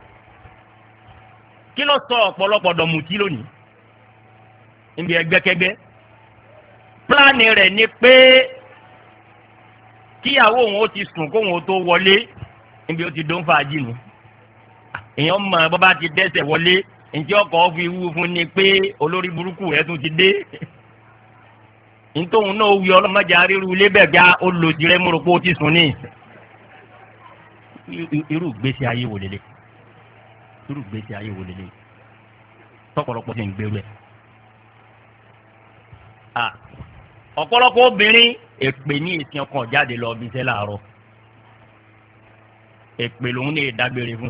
S1: kí ló sọ ọ̀pọ̀lọpọ̀ dọ̀mùtí lónìí níbi ẹgbẹ́kẹ́gbẹ́ pílánì rẹ̀ ni pé kíyàwó òun ó ti sùn kóun ó tó wọlé níbi ó ti dó ń fàájì nù èèyàn mọ̀ bọ́ bá ti dẹ́sẹ̀ wọlé ǹjẹ́ ọkọ̀ fi wú fún ni pé olórí burúkú rẹ̀ tún ti dé ntòun náà wí ọlọ́mọdé aríru ilé bẹ́ẹ̀ gá olùdí rẹ̀ múrò pé ó ti sùn ní irú gbèsè ayé wò lélẹ̀ tọ̀pọ̀lọpọ̀ ti ń gbèrú ẹ̀. ọ̀pọ̀lọpọ̀ obìnrin èpè ní ìsìn ọkàn jáde lọ bí iṣẹ́ láàárọ̀ èpè lòun ní ìdágbére fún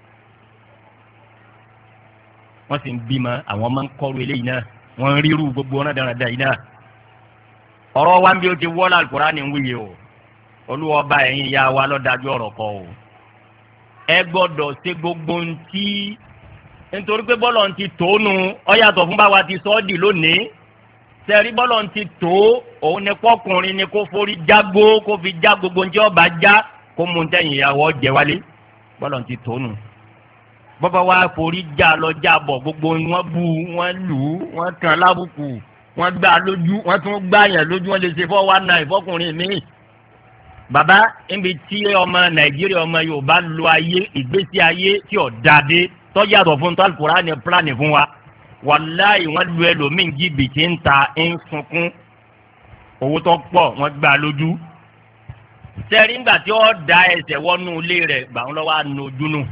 S1: wọ́n sì ń bímọ àwọn máa ń kọ́ru eléyìí náà wọ́n ń ríru gbogbo ọ̀nà dáradára yìí náà ọ̀rọ̀ wa ń bí o ti wọ́lá Al-Qur'ani ń wúye o olúwa ọba ẹ̀yin ìyá wa lọ́dájú ọ̀rọ̀ kọ o ẹ gbọ́dọ̀ ṣe gbogbo ntí nítorí pé bọ́lọ̀ ń ti tóónù ọ yàtọ̀ fún báwa ti sọ ọ́ dì lónìí sẹ́rí bọ́lọ̀ ń ti tó òun ni kọkùnrin ni kó forí jágbó kó fi já gbogbo ntí ọba já kó mú tẹ̀yìn ìyàwó jẹ wálé bọ́lọ̀ ń ti tóónù bọ́bá wa forí já lọ já bọ̀ gbogbo wọn bú wọn lù ú wọn kàn lábùkù wọn gbá lójú wọn tún gbá yẹn lójú wọn lè ṣe 419 fọkùnrin mi bàbá níbi tí ọmọ Nàìjíríà ọmọ Yorùbá lo ayé ìgbésí ayé tí ò dáadé tọ́jàtọ̀ fún tó Al-Qur'ani pílánì fún wa wàláì wọ́n lu ẹlòmíín jìbìtì ń ta ń sunkún owó tó pọ̀ wọ́n gbà lójú sẹ́rí ńgbà tí ó da ẹsẹ̀ wọnú ilé rẹ̀ gbà ń lọ́wọ́ ànojú nù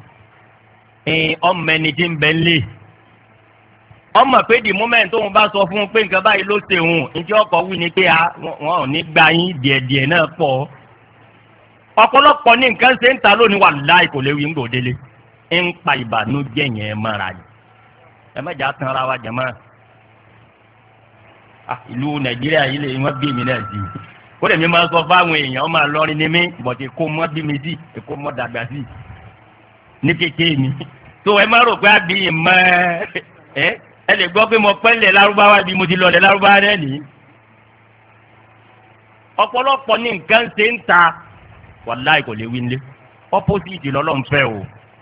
S1: ọmọ ẹni tí ń bẹ lé ọmọ pé the moment tóun bá sọ fún un pé nǹkan báyìí ló ṣe òun ní tí ọkọ̀ wí ni pé wọn ò ní gba yín díẹ̀díẹ̀ náà pọ̀ ọ̀pọ̀lọpọ̀ ní nǹkan ṣe ń ta lónìí wàláì kò lè wí ń gbòdélé ń pa ìbànújẹ́ yẹn mọ́ra yìí ẹ má jà tán ara wa jẹ mọ́ ìlú Nàìjíríà yìí lè wọ́n bí mi náà sí kó lè mi máa sọ fáwọn èèyàn ọmọ àlọ́rin ni mí bọ̀dé kó mọ́ bí mi sí èkó mọ́ dàgbà sí ní kékeré mi tó ẹ má rò pé àbí ìmọ̀ ẹ lè gbọ́ pé mo pẹ́ lẹ̀ lárúbáwá bí mo ti lọ lẹ̀ lárúbáwá rẹ̀ nìyí ọ̀pọ̀lọpọ̀ ní nǹkan ṣe ń ta wàláì kò lè wí nílé opposite lọ́lọ́run fẹ́ o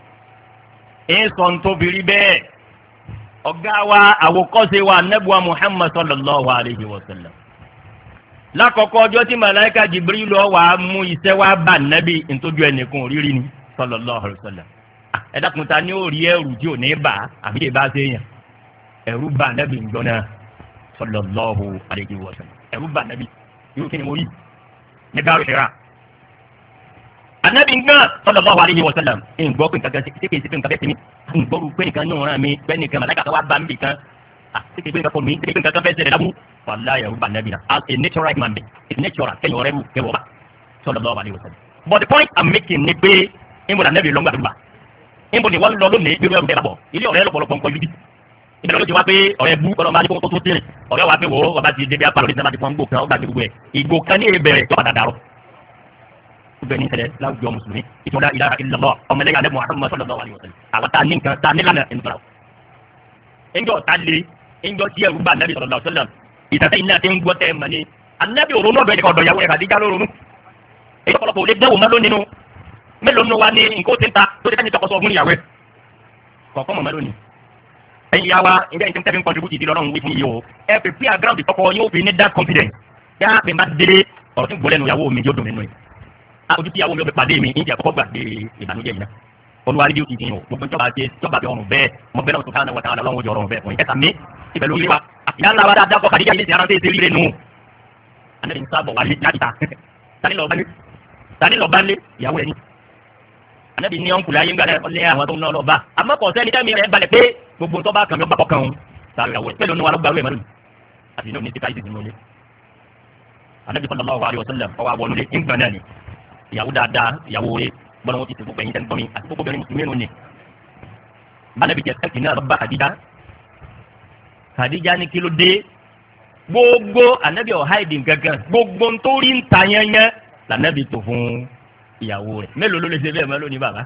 S1: sọ ń tóbi rí bẹ́ẹ̀ ọ̀gá wa àwòkọ́ṣe wa nẹ́bùwà Muhammad sallallahu alayhi wa sallam lákọ̀ọ́kọ́ ọjọ́ tí màláíkà Jibril lọ wà á mú iṣẹ́ wá bá nẹ́bí ntójú ẹnìkan òrírí ni sallallahu alayhi wa sallam ẹ dákun ta ni ó rí ẹrù tí ò ní bà á àbí lè bá a ṣe yàn ẹrù bá nẹ́bí ń gbọ́ná sallallahu alayhi wa sallam ẹrù bá nẹ́bí yóò kí ni mo rí ní dáhùn ìṣẹ́ra anabi ngan sallallahu alayhi wa sallam n gbọ́ pé nǹkan ṣe kì í ṣe pé nǹkan bẹ́ẹ̀ tẹ̀mí n gbọ́ pé nǹkan náà ràn mí bẹ́ẹ̀ nìkan màláìka kan wá bá mi kan ṣe kì í pé nǹkan kọ mi ṣe kì í pé nǹkan kan fẹ́ ṣẹlẹ̀ lábú wàláyé ẹ̀rú bá nàbì náà as a natural human being it's natural kẹ́yìn ọ̀rẹ́ rú kẹwọ́ bá sallallahu alayhi wa sallam but the point I'm making ni pé n bọ̀ nàbì lọ́ngbà tó gbà n bọ̀ ni wọ́n lọ lónìí bí wọ́n bẹ̀rẹ̀ bọ̀ ilé ọ̀rẹ́ lọ́pọ̀lọpọ̀ nǹkan yìí ìbẹ̀rẹ̀ ló ti wá pé ọ̀rẹ́ bú ọlọ́mọ adé kó tó tẹ̀lé ọ̀rẹ́ wa pé wò ó ọba ti débi apá lórí sábà ti fọ́n gbò kan ó gbàgbé gbogbo ẹ̀ ìgbò kan ní ìbẹ̀rẹ̀ tó padà dàrọ́ bẹ́ẹ̀ ni ṣẹlẹ̀ láwùjọ mùsùlùmí ìtura ilaha illallah ọmọlẹ́yìn alẹ́ Muhammad sallallahu alaihi wasallam àwọn tá a ní nǹkan tá a ní lánàá ẹni fara o. ẹnjọ́ ta lé ẹnjọ́ tí ẹrú bá anabi sallallahu alaihi wasallam ìtàtẹ́ iná tí ń gbọ́ tẹ́ ẹ̀ mọ̀ ni anabi òrónú ọ̀bẹ nìkan ọ̀dọ̀ ìyàwó ẹ̀ Khadija ló ronú. èyí ọ̀pọ̀lọpọ̀ ò lè dẹ́wò mọ́ lónìí nu mélòó nù wa ní nǹkó ti ń ta tó ti tẹ́ni tọkọ fún ìyàwó ẹ̀ kọ̀ọ̀kan mọ̀ lónìí. ẹ̀yin yà wá ǹjẹ́ ìtẹ́ fi ń contribute ti lọ́rùn wí fún yìí o ẹ prepare ground tọkọ yóò fi ní that confidence yá pé má délé ọ̀rọ̀ tí ń gbọ́lẹ́nu ìyàwó mi yóò dùn nínú ẹ̀ ojú tí ìyàwó mi ò fi pàdé mi ní ìjà kọ́kọ́ gbàgbé ìbànújẹ́ yìí náà olùwárí bí o ti dìyàn gbogbo ìjọba àti ìjọba àti ọrùn bẹ́ẹ̀ mo bẹ́ẹ̀ náà subhanahu wa ta'ala lọ́wọ́ ojú ọrùn bẹ́ẹ̀ wọ̀nyí kẹta mi ibẹ̀ ló ń lé wa ìyá ńlá wa dáadáa kọ́ Khadija yìí ti ara tẹ́ ìṣeré nù anabi ń sábọ̀ wálé láti ta tani lọ́ọ́ bá lé ìyàwó ẹni anabi ní ọ̀nkùnrin ayé ń gbà lẹ́ àwọn tó ń lọ́ọ́ bá àmọ́ kò sẹ́ni tẹ́mi rẹ̀ balẹ̀ pé gbogbo tó bá kàn mí ó bá kọ́ kàn ó sáré ìyàwó ẹ̀ pẹ̀lú ní wa ló gbàrú ẹ̀ mọ́lù àti ní òní ti ká ìdí nínú ilé anabi sallallahu alaihi wasallam ọwọ́ àwọn olùdé ń gbà náà ni ìyàwó dáadáa ìyàwó rẹ̀ bọ́lá wọn ti tẹ̀ gbogbo ẹ̀yin tẹ́ni tọ́mi àti gbogbo bẹ̀rẹ̀ mùsùlùmí nù ni. Ànábì jẹ sẹ́ẹ̀kì náà lọ́ba Khadija ní kí ló dé gbogbo ànábì ọ̀há ìdì gangan gbogbo nítorí ń ta yẹnyẹn lànábì tó fún ìyàwó rẹ̀ mélòó ló lè ṣe bẹ́ẹ̀ mọ́ lónìí bàbá.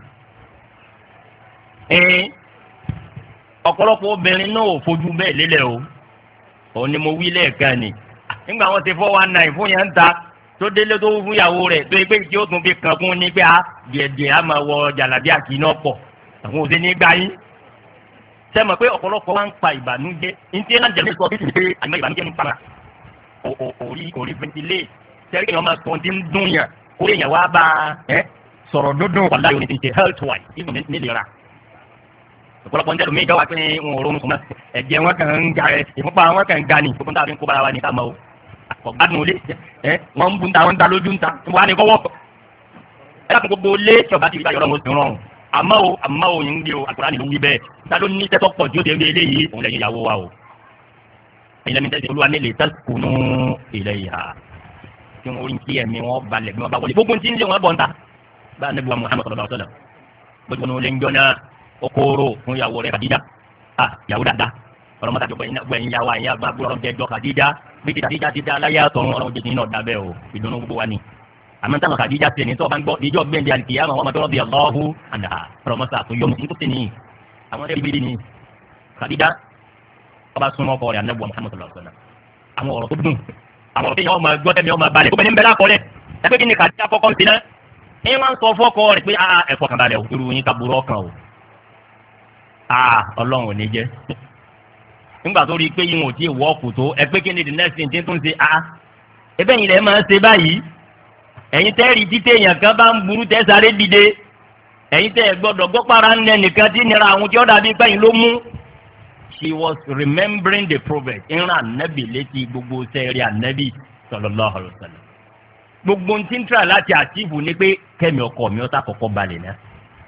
S1: ọ̀pọ̀lọpọ̀ obìnrin náà ò fojú bẹ́ẹ̀ lélẹ̀ o òun ni mo wí lẹ́ẹ̀kan ni nígbà wọn ti 419 fún yẹn ń ta tó délé tó fún ìyàwó rẹ̀ tó yẹ pé tí ó tún fi kàn fún ní pé a díẹ̀díẹ̀ a máa wọ jàlábí àkì náà pọ̀ àwọn òde ní gbá yín. sẹ́mi pé ọ̀pọ̀lọpọ̀ wa ń pa ìbànújẹ́ ntí ẹ̀ náà jẹ́ sọ bí pé àmọ́ ìbànújẹ́ ń para orí fẹ́ntilé sẹ́rí èèyàn máa sọ ti ń dún yàn kó èèyàn wá bá sọ̀rọ̀ dúndún wàlá yóò ní ti ṣe health wise ìmọ̀ nílera. ọ̀pọ̀lọpọ̀ ń jẹ́ lómi ìjọba pé wọn ò ronú sùnmọ́ ẹ̀jẹ̀ wọn kàn ń ga ìfúnpá wọn kàn ń ga ní gbogbo táwọn fi ń kó bara wa ní ká mọ́ o ọgbádùn olé wọn ń bu ta wọn ń ta lójú ń ta wọn á ní kọwọ ẹ láti gbogbo olé tí ọba ti rí báyọ̀ lọ́wọ́ sí rọrùn àmọ́ o yìí ń gbé o àkùrá nìlú wí bẹ́ẹ̀ ta ló ní tẹ́tọ́ pọ̀ tí ó ti ń gbé eléyìí òun lẹ́yìn ìyàwó wa o ẹ̀yin lẹ́ni tẹ́sí olúwa nílé tẹ́sùkùnú ilẹ̀ ìhà kí wọ́n rí kí ẹ̀mí wọn balẹ̀ bí wọ́n bá wọlé gbogbo tí ń lé wọn bọ̀ ń ta bá anabi wa Muhammad sallallahu alaihi wasallam gbogbo ní olè ń jọ náà okoro fún ìyàwó rẹ̀ Khadija ìyàwó dáadáa ọlọ́mọdé àjọpọ̀ ẹ̀yìn yàwó àyìn àgbà gbọ́dọ̀ jẹjọ Khadija bí ti Khadija ti dá aláyàtọ̀ ọlọ́run jẹ́ nínú ọ̀dà bẹ́ẹ̀ o ìdùnnú gbogbo wa ni àmọ́ táwọn Khadija tẹ̀ ní tó o bá ń gbọ́ ìjọ gbẹ̀ndẹ̀ àlìkìyàmọ̀ wọn mọ̀tọ́rọ̀ bí Allahu àná ọlọ́mọdé àtúnyọ́mù ní tó tẹ̀ ní àwọn ẹ̀rí ni Khadija ọba súnmọ́ ọkọ rẹ̀ anabi wa Muhammad sallallahu alaihi wasallam àwọn ọ̀rọ̀ tó dùn àwọn ọ̀rọ̀ téèyàn ọmọ ẹgbọ́ tẹ̀mí ọmọ balẹ̀ gbogbo ẹni ń bẹ lákọọ́lẹ̀ ẹgbẹ́ kí ni Khadija kọ́kọ́ ń sin náà ẹ máa ń sọ fọ́kọ rẹ̀ pé ẹ̀fọ́ kan balẹ̀ o irú yín ká burú ọkàn o ọlọ́run ò ní jẹ́ nígbà tó rí i pé yín ò tí ì wọ́ọ̀kù tó ẹ pé kí ni the next thing tí tó ń ṣe ẹbẹ́ yìí lẹ̀ máa ń ṣe báyìí ẹ̀yin tẹ́rì títẹ̀ èèyàn kan bá ń burú tẹ́ sáré dìde ẹ̀yin tẹ́ gbọ́dọ̀ gbọ́pàrà ń lẹ nìkan tí nira àwọn tí ó dàbí pẹ́yìn ló mú. She was remembering the prophet ìran ànábì létí gbogbo sẹ́ẹ̀rì ànábì sallallahu alaihi wasallam. gbogbo ń tí ń tra láti àtìfù ni pé kẹ́mi ọkọ mi ó sá kọ́kọ́ balẹ̀ náà.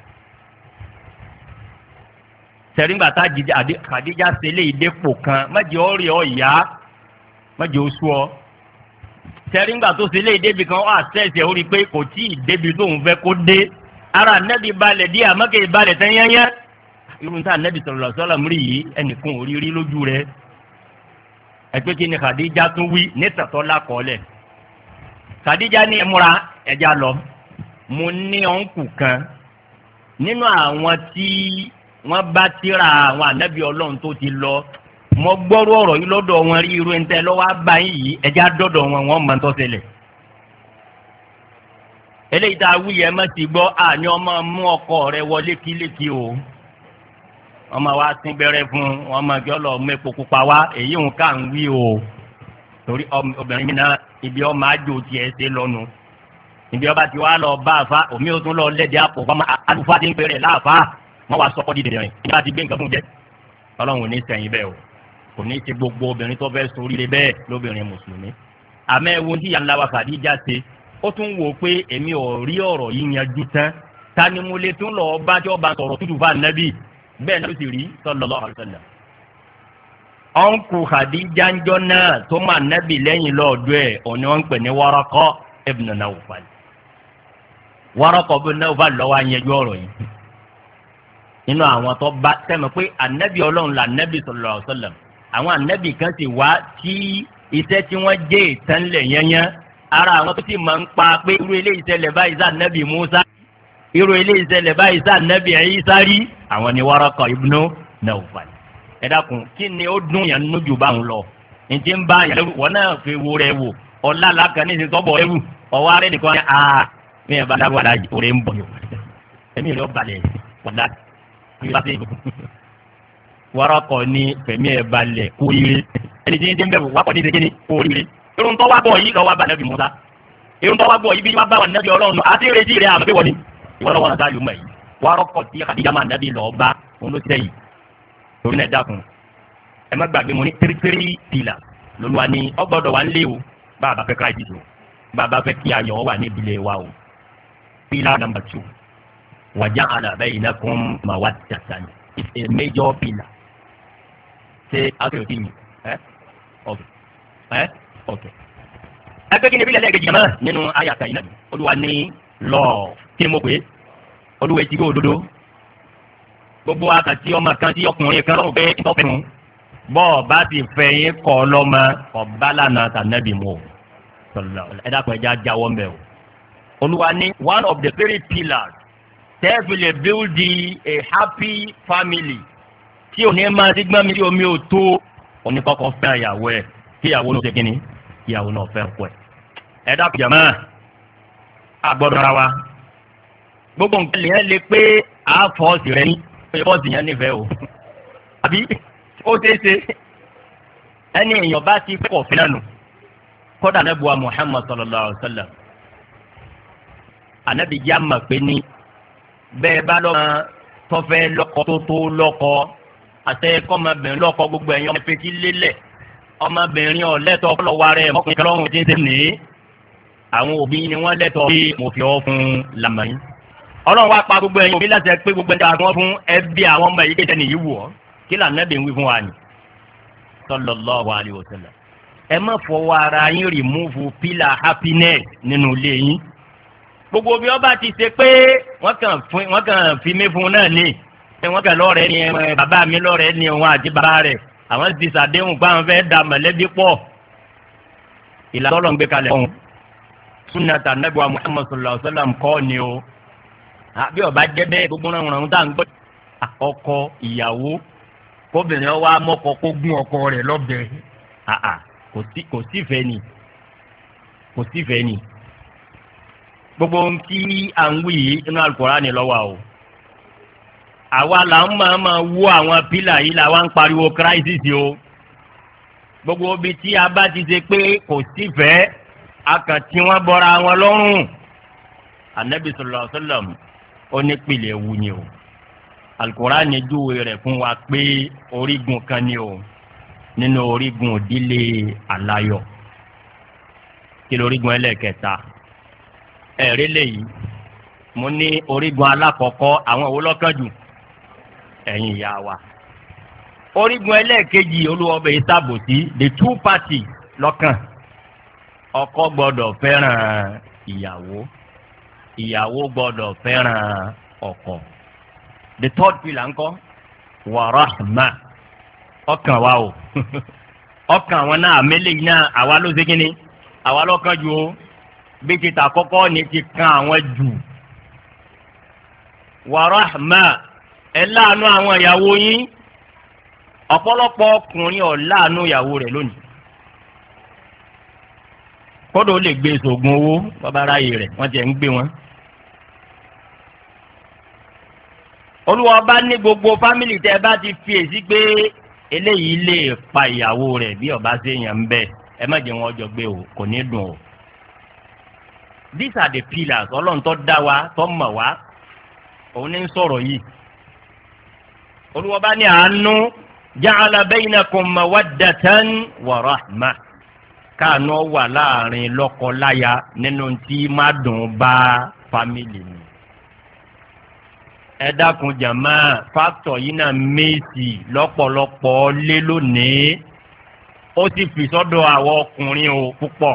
S1: sẹ̀rìngbà tá Khadija sẹlẹ̀ ìdẹ́pọ̀ kan mẹ́jọ ọ̀rẹ́ ọ̀ yá mẹ́jọ oṣù ọ. sẹ̀rìngbà tó sẹlẹ̀ ìdẹ́bi kan ọ̀ àṣẹ̀ṣẹ̀ ó rí i pé kò tí ì débi tóun fẹ́ kó dé. ara ànábì balẹ̀ díẹ̀ àmọ́kẹ́ ìbalẹ̀ tán yányá. irun tá ànábì sallallahu alaihi wasallam rí yìí ẹnìkan ò rí lójú rẹ̀. ẹgbẹ́ kí ni Khadija tún wí ní tàtọ́ lákọọ́lẹ̀. Khadija ní ẹmúra ẹja lọ mo ní ọ̀nkù kan nínú àwọn tí wọ́n bá tíra àwọn ànábì ọlọ́run tó ti lọ mo gbọ́rú ọ̀rọ̀ yìí lọ́dọ̀ wọn rí irú ẹni tẹ́ lọ́wọ́ bá yín yìí ẹja dọ́dọ̀ wọn wọ́n mọ̀ ń tọ́sẹ̀lẹ̀. eléyìí tá a wí yẹn mọ̀ sí gbọ́ àní ọmọ mú ọkọ rẹ wọlé kílékí o ọmọ wa sín gbẹrẹ fún ọmọ ìjọ lọ mú epo pupa wá èyí ń ká ń wí o torí obìnrin mi náà ibi ọmọ àjò tiẹ̀ ṣe lọ́nu ibi ọba tí wàá lọ bá àfa omi ò tún lọ lẹ́dẹ̀ àpò fún àlùfáà tí ń pèrè láàfà wọ́n wá sọ́kọ́ dídì rẹ̀ nígbà tí gbé nǹkan fún jẹ ọlọ́run ò ní sẹ́yìn bẹ́ẹ̀ o kò ní ṣe gbogbo obìnrin tó fẹ́ ṣoríire bẹ́ẹ̀ lóbìnrin mùsùlùmí àmọ́ ẹ̀wọ̀n tí yàrá wa Khadija ṣe ó tún wò pé èmi ò rí ọ̀rọ̀ yìí yanjú tán ta ni mo lè tún lọ bá tí ọba sọ̀rọ̀ tútù fún ànábì bẹ́ẹ̀ náà ló sì rí sallallahu alaihi wasallam. ọ̀nkù Khadija ńjọ́ náà tó máa nábì lẹ́yìn lọ́ọ̀dọ́ ẹ̀ òní wọ́n ń pè ní Waraqa ibn Nawfal. Waraqa ibn Nawfal lọ́wọ́ àyẹ̀jú ọ̀rọ̀ yìí. nínú àwọn tó bá sẹ́mi pé ànábì ọlọ́run là ànábì sallallahu alaihi wasallam. àwọn ànábì kan sì wá tí iṣẹ́ tí wọ́n jẹ́ ìtànlẹ̀ yẹnyẹn ara àwọn tó sì máa ń pa pé irú ilé ìṣẹ̀lẹ̀ báyìí sá ànábì Musa irú ilé ìṣẹ̀lẹ̀ báyìí sá ànábì Isa rí àwọn ni Waraqa ibn Nawfal. ẹ dákun kí ni ó dún yàn lójú bá ń lọ ntí ń bá yàn lẹ́rù wọn náà fi wo rẹ wò ọ̀la làákàn ní ìsìn tọ́bọ̀ ẹ̀rù ọwọ́ arẹ́ nìkan ní mi ẹ̀ bá dá wà láàyè òrè ń bọ̀ yòó ẹ̀mí rẹ̀ balẹ̀ wọ̀dà Waraqa ní fẹ̀mí ẹ̀ balẹ̀ kórìíre ẹni tí ń dín bẹ̀rù wákọ̀ ní ìdíkíní kórìíre irun tó wá bọ̀ yìí lọ́wọ́ bá nàbì Musa irun tó wá bọ̀ yìí bí wọ́n bá wà nàbì Ọlọ́run àti ìrètí rẹ̀ àmọ́ pé wọ́n ni ìwọ́n wọn sáà lùmọ̀ yìí Waraqa tí Khadija máa nàbì lọ́ọ́ bá òun ló ti tẹ̀ yìí torí náà dákun ẹ má gbàgbé mo ní tírítírí pìlà lóluwa ní ọgbọ́dọ̀ wà nílé o bàbá fẹ́ kíláàsì o bàbá fẹ́ kí ayọ̀ wà níbi ilé wa o pìlà number 2 wa ja'ala bainakum mawaddatan is a major pillar ṣe akéwòtí mi ok ẹgbẹ́ kí ni bí lẹ́lẹ́gẹ̀ẹ́jì jama nínú ayàtà yìí náà olúwa ní lọ́ọ̀ kí ni mo pè é olúwa ti gbé òdodo gbogbo àkàtì ọmọ kan tí ọkùnrin kan lọ́wọ́ pé ìtọ́fẹ́ mu bọ́ọ̀ bá ti fẹ́ yín kọ́ lọ́mọ ọ̀bá lànà tànàbì mu ẹ dákun ẹja jáwọ́ ń bẹ̀ o. olúwa ní one of the very pillars tẹ́ẹ̀fìlẹ̀ build a happy family tí ò ní máa ti gbọ́n mi tí omi ò tó oníkọ́kọ́ fẹ́ ìyàwó ẹ̀ kí ìyàwó ló ṣe kí ni ìyàwó náà fẹ́ ọkọ ẹ̀. ẹ dákun jàmá àgbọ̀dọ̀ ara wa gbogbo nǹkan lè lè pé àáfọ̀ọ́sì rẹ ní pé bọ́ọ̀sì yẹn nífẹ̀ẹ́ o àbí ó ṣeé ṣe ẹni èèyàn bá ti kọ̀ fún nànú kódà nẹ́bùwà Muhammad sallallahu alaihi wa sallam ànábì já mà pé ní bẹ́ẹ̀ bá lọ́mọ tọ́fẹ́ lọ́kọ tó lọ́kọ àtẹ́kọ́ ọmọbìnrin lọ́kọ gbogbo ẹ̀yàn ọmọ fetí lélẹ̀ ọmọbìnrin ọ̀lẹ́tọ̀ ọlọ́wà rẹ̀ ọkùnrin kan lọ́rùn tí ń sẹ́ni àwọn òbí ni wọ́n lẹ́tọ̀ bí mo fi ọ́ fún lamẹ́yìn ọlọ́run wá pa gbogbo ẹ̀yin òbí láti ẹ pé gbogbo ẹ̀dá àwọn fún ẹbí àwọn ọmọ yìí kéde nìyí wù ọ́ kí lànàbì ń wí fún wa ni sallallahu alaihi wasallam ẹ má fọwọ́ ara yín rìmúfù pílà happiness nínú ilé yín gbogbo bí ọba ti ṣe pé wọ́n kàn fi mí fún un náà ní wọ́n kàn lọ́rẹ̀ẹ́ ni bàbá mi lọ́rẹ̀ẹ́ ni òun àti bàbá rẹ̀ àwọn ti ṣàdéhùn pé àwọn fẹ́ẹ́ da mọ̀lẹ́bí pọ̀ ìlànà Ọlọ́run gbé kalẹ̀ ọ̀hún sunnata nabi wa Muhammad sallallahu alaihi wa sallam kọ́ ni o àbí ọba jẹ́ bẹ́ẹ̀ gbogbo náà wọn tá à ń gbọ́ ọkọ ìyàwó kóbìnrin ọwọ́ amọ́kọ kó gún ọkọ rẹ̀ lọ́bẹ̀ kò sífẹ̀ẹ́ ni kò sífẹ̀ẹ́ ni gbogbo ohun tí à ń wí yìí inú Al-Qur'ani ló wà o àwa là ń máa wó àwọn pílà yìí là wá ń pariwo crisis o gbogbo ibi tí a bá ti ṣe pé kò sífẹ̀ẹ́ akàn tí wọ́n bọ́ra wọn lọ́rùn Ànábì sallallahu alaihi wasallam ó ní pìlẹ̀ ewu ni o Al-Qur'ani júwe rẹ̀ fún wa pé orígun kan ni o nínú orígun ìdílé aláyọ̀ kí lórígun ẹlẹ́kẹta ẹ̀rí lèyí mo ní orígun alákọ̀ọ́kọ́ àwọn òwò lọ́kàn jù ẹ̀yin ìyá wa orígun ẹlẹ́ẹ̀kejì olúwọ́bẹ̀ ìsàbòsí the two parties lọ́kàn ọkọ gbọ́dọ̀ fẹ́ràn ìyàwó ìyàwó gbọ́dọ̀ fẹ́ràn ọkọ the third pillar ńkọ́ wàràhàmà ọkàn wa o ọkàn wọn náà àmẹ́lẹ̀ yìí náà àwa ló ṣe kínní àwa lọ́kàn jù o bí ti ta kọ́kọ́ ni ti kan àwọn jù wàràhàmà ẹ láàánú àwọn ìyàwó yín ọ̀pọ̀lọpọ̀ ọkùnrin ọ̀ láàánú ìyàwó rẹ̀ lónìí kódò lè gbé sògùn owó bàbá ráyè rẹ̀ wọ́n ti ń gbé wọn. olúwa bá ní gbogbo fámìlì tẹ́ bá ti fi èsì pé eléyìí lè pa ìyàwó rẹ̀ bí ọba ṣèyàn ń bẹ ẹ má jẹ́ wọn jọ gbé o kò ní dùn o. these are the pillars ọlọ́run tó dá wa tó mọ̀ wá òun ní ń sọ̀rọ̀ yìí. olúwa bá ní àánú ja'ala bainakum mawaddatan wa rahmah káànú wà láàrin lọ́kọ-láya nínú tí má dùn bá fámìlì mi. ẹ dákun jàmá fáktọ̀ yìí náà méjì lọ́pọ̀lọpọ̀ lé lónìí ó sì fi sọ́dọ̀ àwọn ọkùnrin o púpọ̀.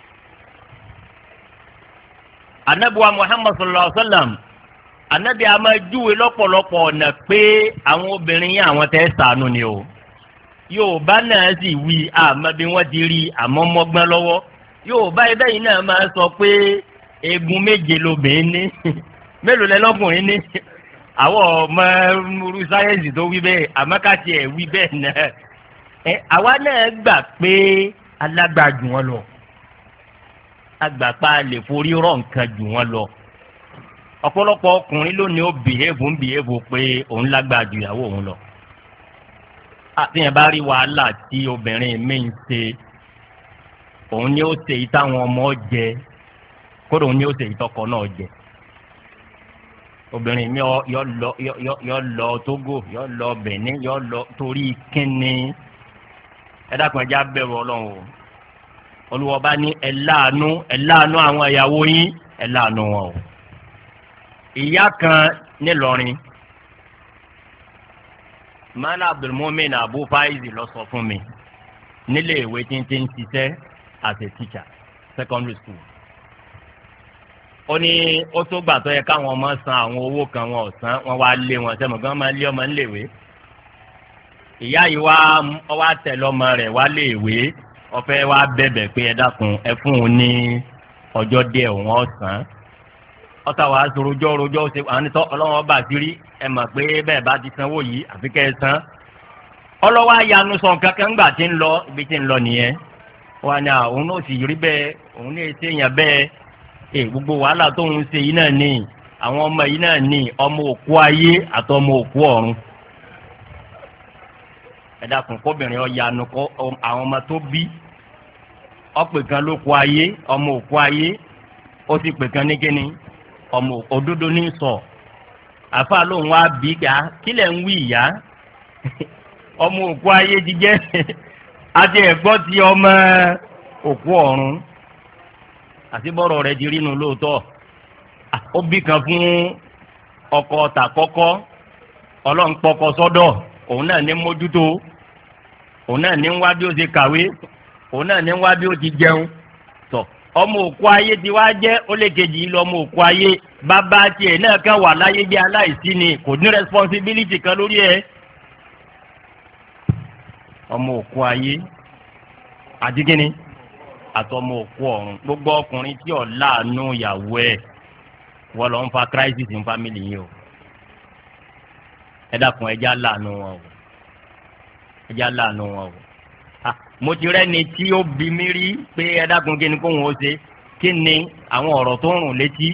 S1: anabiwa Muhammad sallallahu alaihi wa sallam anabi a máa júwe lọ́pọ̀lọpọ̀ ọ̀nà pé àwọn obìnrin yẹn àwọn tẹ́ ṣàánú ni o. Yorùbá náà sì wí àmọ́ bí wọ́n ti rí àmọ́ mọ́gbọ́n lọ́wọ́ Yorùbá ẹbẹ́ yìí náà máa sọ pé egun méje lobìnrin ní mélòó lẹ́lọ́kùnrin ní àwọn ọmọ múru sáyẹ́ǹsì tó wí bẹ́ẹ̀ àmọ́ ká tiẹ̀ wí bẹ́ẹ̀ náà àwa náà gbà pé alágbà jù wọ́n lọ agbàpá lè forí rọ̀ nǹkan jù wọ́n lọ ọ̀pọ̀lọpọ̀ ọkùnrin lónìí ó bìhéèvù pé òun lágbà jù ìyàwó òun lọ. àtìyàn bá rí wàhálà tí obìnrin mi ń ṣe òun ni ó ṣe èyí táwọn ọmọ jẹ kódà òun ni ó ṣe èyí tọkọ náà jẹ obìnrin mi yọ lọ Tógò yọ lọ Benin yọ lọ torí kínní ẹ dákun ẹjẹ abẹ̀rù Ọlọ́run o Olúwa bá ní ẹ láàánú àwọn ìyàwó yín ẹ láàánú wọn o. ìyá kan nílọrin mala Abdulmumin Abu Faizi lọ sọ fún mi nílé ìwé tí ń ṣiṣẹ́ as a teacher secondary school. ó ní ó tó gbà tó yẹ káwọn ọmọ san àwọn owó kan wọn ò san wọn wá lé wọn sẹ́mu gan máa lé ọmọ níléèwé. ìyá yìí wá tẹ̀lé ọmọ rẹ̀ wá léèwé ọ̀fẹ́ wá bẹ̀bẹ̀ pé ẹ dákun ẹ fún un ní ọjọ́ díẹ̀ òun ọ̀sán. ọ̀tá wàá sọ rojọ́ ṣe àwọn onítọ́ ọlọ́wọ́n bá ti rí ẹ mọ̀ pé bẹ́ẹ̀ bá ti sanwó yìí àfi kẹ́ ẹ san. ọlọ́wọ́ ayanu sọ nǹkan kan gbà tí ń lọ ibi tí ń lọ nìyẹn. wọ́n ní òun náà sì rí bẹ́ẹ̀ òun ní ètè yẹn bẹ́ẹ̀ gbogbo wàhálà tó ń ṣe yìí náà ní àwọn ọmọ yìí náà ní ọmọ òkú ayé àti ọmọ òkú ọ̀run. ẹ dákun kóbìnrin ọ̀yanu kọ́ àwọn ọmọ tó bí ọ̀pẹ̀ kan ló kú ayé ọmọ òkú ayé ó sì pè kan ní kíni ọmọ òdodo ní sọ àfa lóun wá bí gbà kílẹ̀ ń wí ìyá ọmọ òkú ayé ti jẹ́ àti ẹ̀gbọ́n ti ọmọ òkú ọ̀run àti bọ́rọ̀ rẹ̀ di rínu lóòótọ́ ó bí kan fún ọkọ tàkọ́kọ́ ọlọ́run pọkọ sọ́dọ̀ òun náà ní mójútó òun náà ní wá bí ó ṣe kàwé òun náà ní wá bí ó ti jẹun tọ̀ ọmọ òkú ayé ti wá jẹ́ ó lè kejì lọ ọmọ òkú ayé bàbá tiẹ̀ náà kàn wà láyé bí aláìsí ni kò ní responsibility kan lórí ẹ̀ ọmọ òkú ayé àti kíni àtọmọ òkú ọ̀run gbogbo ọkùnrin tí ò láàánú ìyàwó ẹ̀ wọ́n lọ ń fa crisis in family yìí o ẹ dákun ẹjá láàánú wọn o ẹjá láàánú wọn o mo ti rẹ́ni tí ó bí mi rí pé ẹ dákun kí ni kóhun ó ṣe kí ni àwọn ọ̀rọ̀ tó ń rùn létí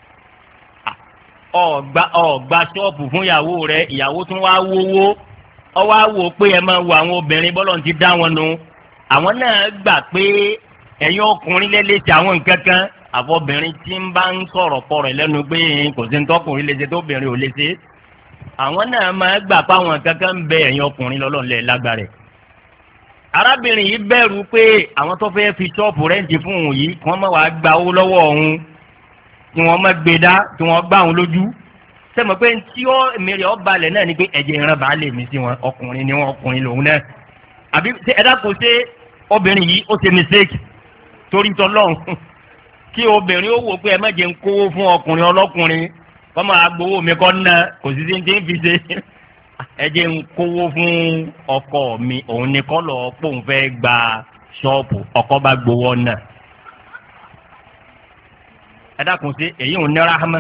S1: ọ̀gbà ṣọ́ọ̀bù fún ìyàwó rẹ̀ ìyàwó tún wá wówó ọ wá wò pé ẹ máa wo àwọn obìnrin bọ́lọ̀ ti dá wọn nu àwọn náà gbà pé ẹ̀yin ọkùnrin lẹ́lẹ́sẹ̀ àwọn nǹkan kan àfọbìnrin tí ń bá ń sọ̀rọ̀ pọ̀ rẹ̀ lẹ́nu pé kò sí ní tọkùnrin lè ṣe tóbìnrin ò lè ṣe àwọn náà máa gbà pé àwọn nǹkan kan ń bẹ ẹ̀yin ọkùnrin lọ́lọ́ọ̀lẹ́ lágbára arábìnrin yìí bẹ̀rù pé àwọn tó fẹ́ fi ṣọ́ọ̀bù rẹ́ǹtì fún òun yìí kí wọ́n má wàá gba owó lọ́wọ́ òun tí wọ́n má gbé dá tí wọ́n gbá òun lójú sẹ́mi pé tí ó mèrè ọ́ balẹ̀ náà ni pé ẹ̀jẹ̀ ìran bá lè mí sí wọn ọkùnrin ni wọn ọkùnrin lòun náà àbí ẹ̀dá kò ṣe obìnrin yìí ó ṣe mistake torí tọ́lọ́run kí obìnrin ó wò pé ẹ má jẹ́ ń kówó fún ọkùnrin ọlọ́kùnrin kọ́ máa gbowó mi kọ́ ná kò sí sí ti ń fi ṣe ẹ jẹ́ ń kówó fún ọkọ mi òun ni kọ́ lọ́ọ́ pòun fẹ́ gba ṣọ́ọ̀bù ọkọ bá gbowó náà ẹ dákun sí èyí ò ní rahama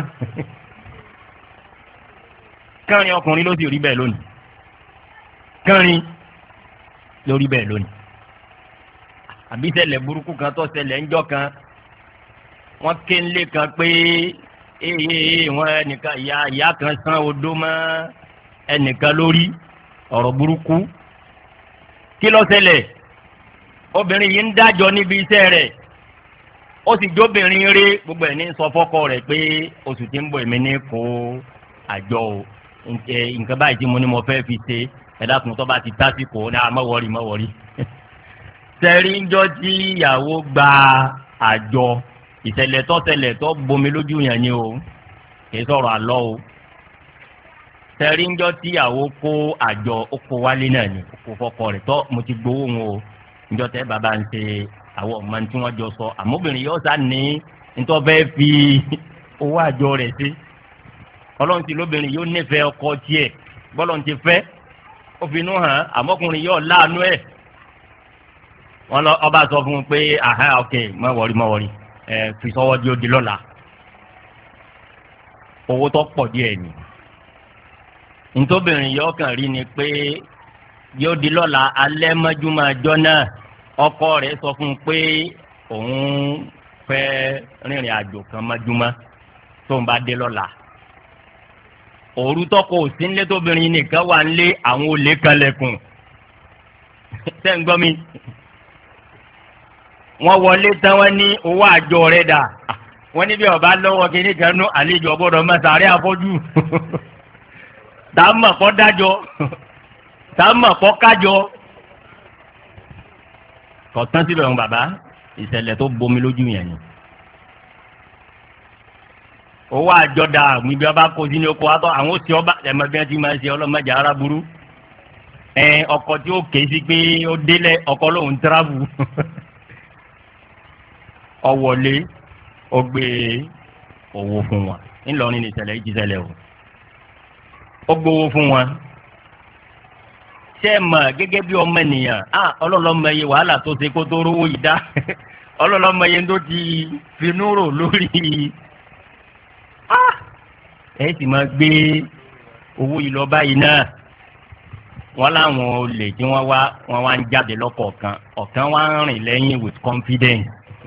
S1: kẹrin ọkùnrin ló sì rí bẹ́ẹ̀ lónìí kẹrin ló rí bẹ́ẹ̀ lónìí àbí ṣẹlẹ̀ burúkú kan tó ṣẹlẹ̀ ńjọ́ kan wọ́n ké ńlé kan pé wọ́n ẹnìkan ìyá kan san odó mọ́ ẹnìkan lórí ọ̀rọ̀ burúkú kí ló ṣẹlẹ̀ obìnrin yìí ń dájọ́ níbi iṣẹ́ rẹ̀ ó sì jóbìnrin rí gbogbo ẹ̀ ní sọ fọ́kọ rẹ̀ pé oṣù tí ń bọ̀ èmi ní kó àjọ o nǹkan báyìí tí mo ní mo fẹ́ fi ṣe ẹ̀dá kun tó bá ti tásìkò ní mọ́wọ́rí sẹ́rí ńjọ́ tí ìyàwó gba àjọ ìṣẹ̀lẹ̀ tó bomi lójú yẹn ni o kìí sọ̀rọ̀ àlọ́ o sẹ́rí ńjọ́ tí ìyàwó kó àjọ ó kó wálé náà ni ó kó fọ́kọ rẹ̀ tó mo ti gbowó wọn o ńjọ́ tẹ́ bàbá ń ṣe àwọn ọmọ tí wọ́n jọ sọ àmọ́bìnrin yóò sá ní nítorí bẹ́ẹ̀ fi owó àjọ rẹ̀ sí ọlọ́run ti lóbìnrin yóò nífẹ̀ẹ́ ọkọ tiẹ̀ bọ́lọ́run ti fẹ́ ó fi inú hàn àmọ́kùnrin yóò láàánú ẹ̀ wọ́n lọ ọba sọ fún un pé ok má wọrí fi sọ́wọ́ di ó di lọ́la owó tó pọ̀ díẹ̀ ni nítòbìnrin yóò kàn rí ni pé yóò di lọ́la alẹ́ mọ́júmọ́ ọjọ́ náà ọkọ rẹ̀ sọ fún un pé òun fẹ́ rìnrìn àjò kan mọ́júmọ́ tó ń bá dé lọ́la òru tọkọ òsín ńlẹ tóbìnrin nìkan wà ńlé àwọn olè kalẹ̀kùn ṣé ń gbọ́ mi wọ́n wọlé tán wọ́n ní owó àjọ rẹ̀ dà wọ́n ní bí ọba lọ́wọ́ kínní kan nú àlejò ọgbọ́dọ̀ mọ́sàárẹ́ afọ́jú tá a mọ̀ kọ́ dájọ́ tá a mọ̀ kọ́ kájọ́ kọ̀tán síbẹ̀ wọn bàbá ìṣẹ̀lẹ̀ tó bomi lójú yẹn ni owó àjọdá níbi ọba kò sí ní oko wa tó àwọn òsì ọba ẹ̀mọ́bíyàn ti máa ń ṣe ọlọ́mọdé ara burú ọkọ̀ tí ó ké sí pé ó délẹ̀ ọkọ̀ lòun tíráàbù ọwọlé ó gbé owó fún wọn ńlọrin ní ìṣẹ̀lẹ̀ yìí ti ṣẹlẹ̀ o ó gbowó fún wọn ṣé ẹ mọ̀ gẹ́gẹ́ bí ọmọ ènìyàn ọlọ́lọ́mọ iye wàhálà tó ṣe kó tó rówó yìí dá ọlọ́lọ́mọ iye tó ti finú rò lórí ẹ sì máa gbé owó yìí lọ báyìí náà wọ́n láwọn olè tí wọ́n wá ń jáde lọ́kọ̀ọ̀kan ọ̀kan wá ń rìn lẹ́yìn with confidence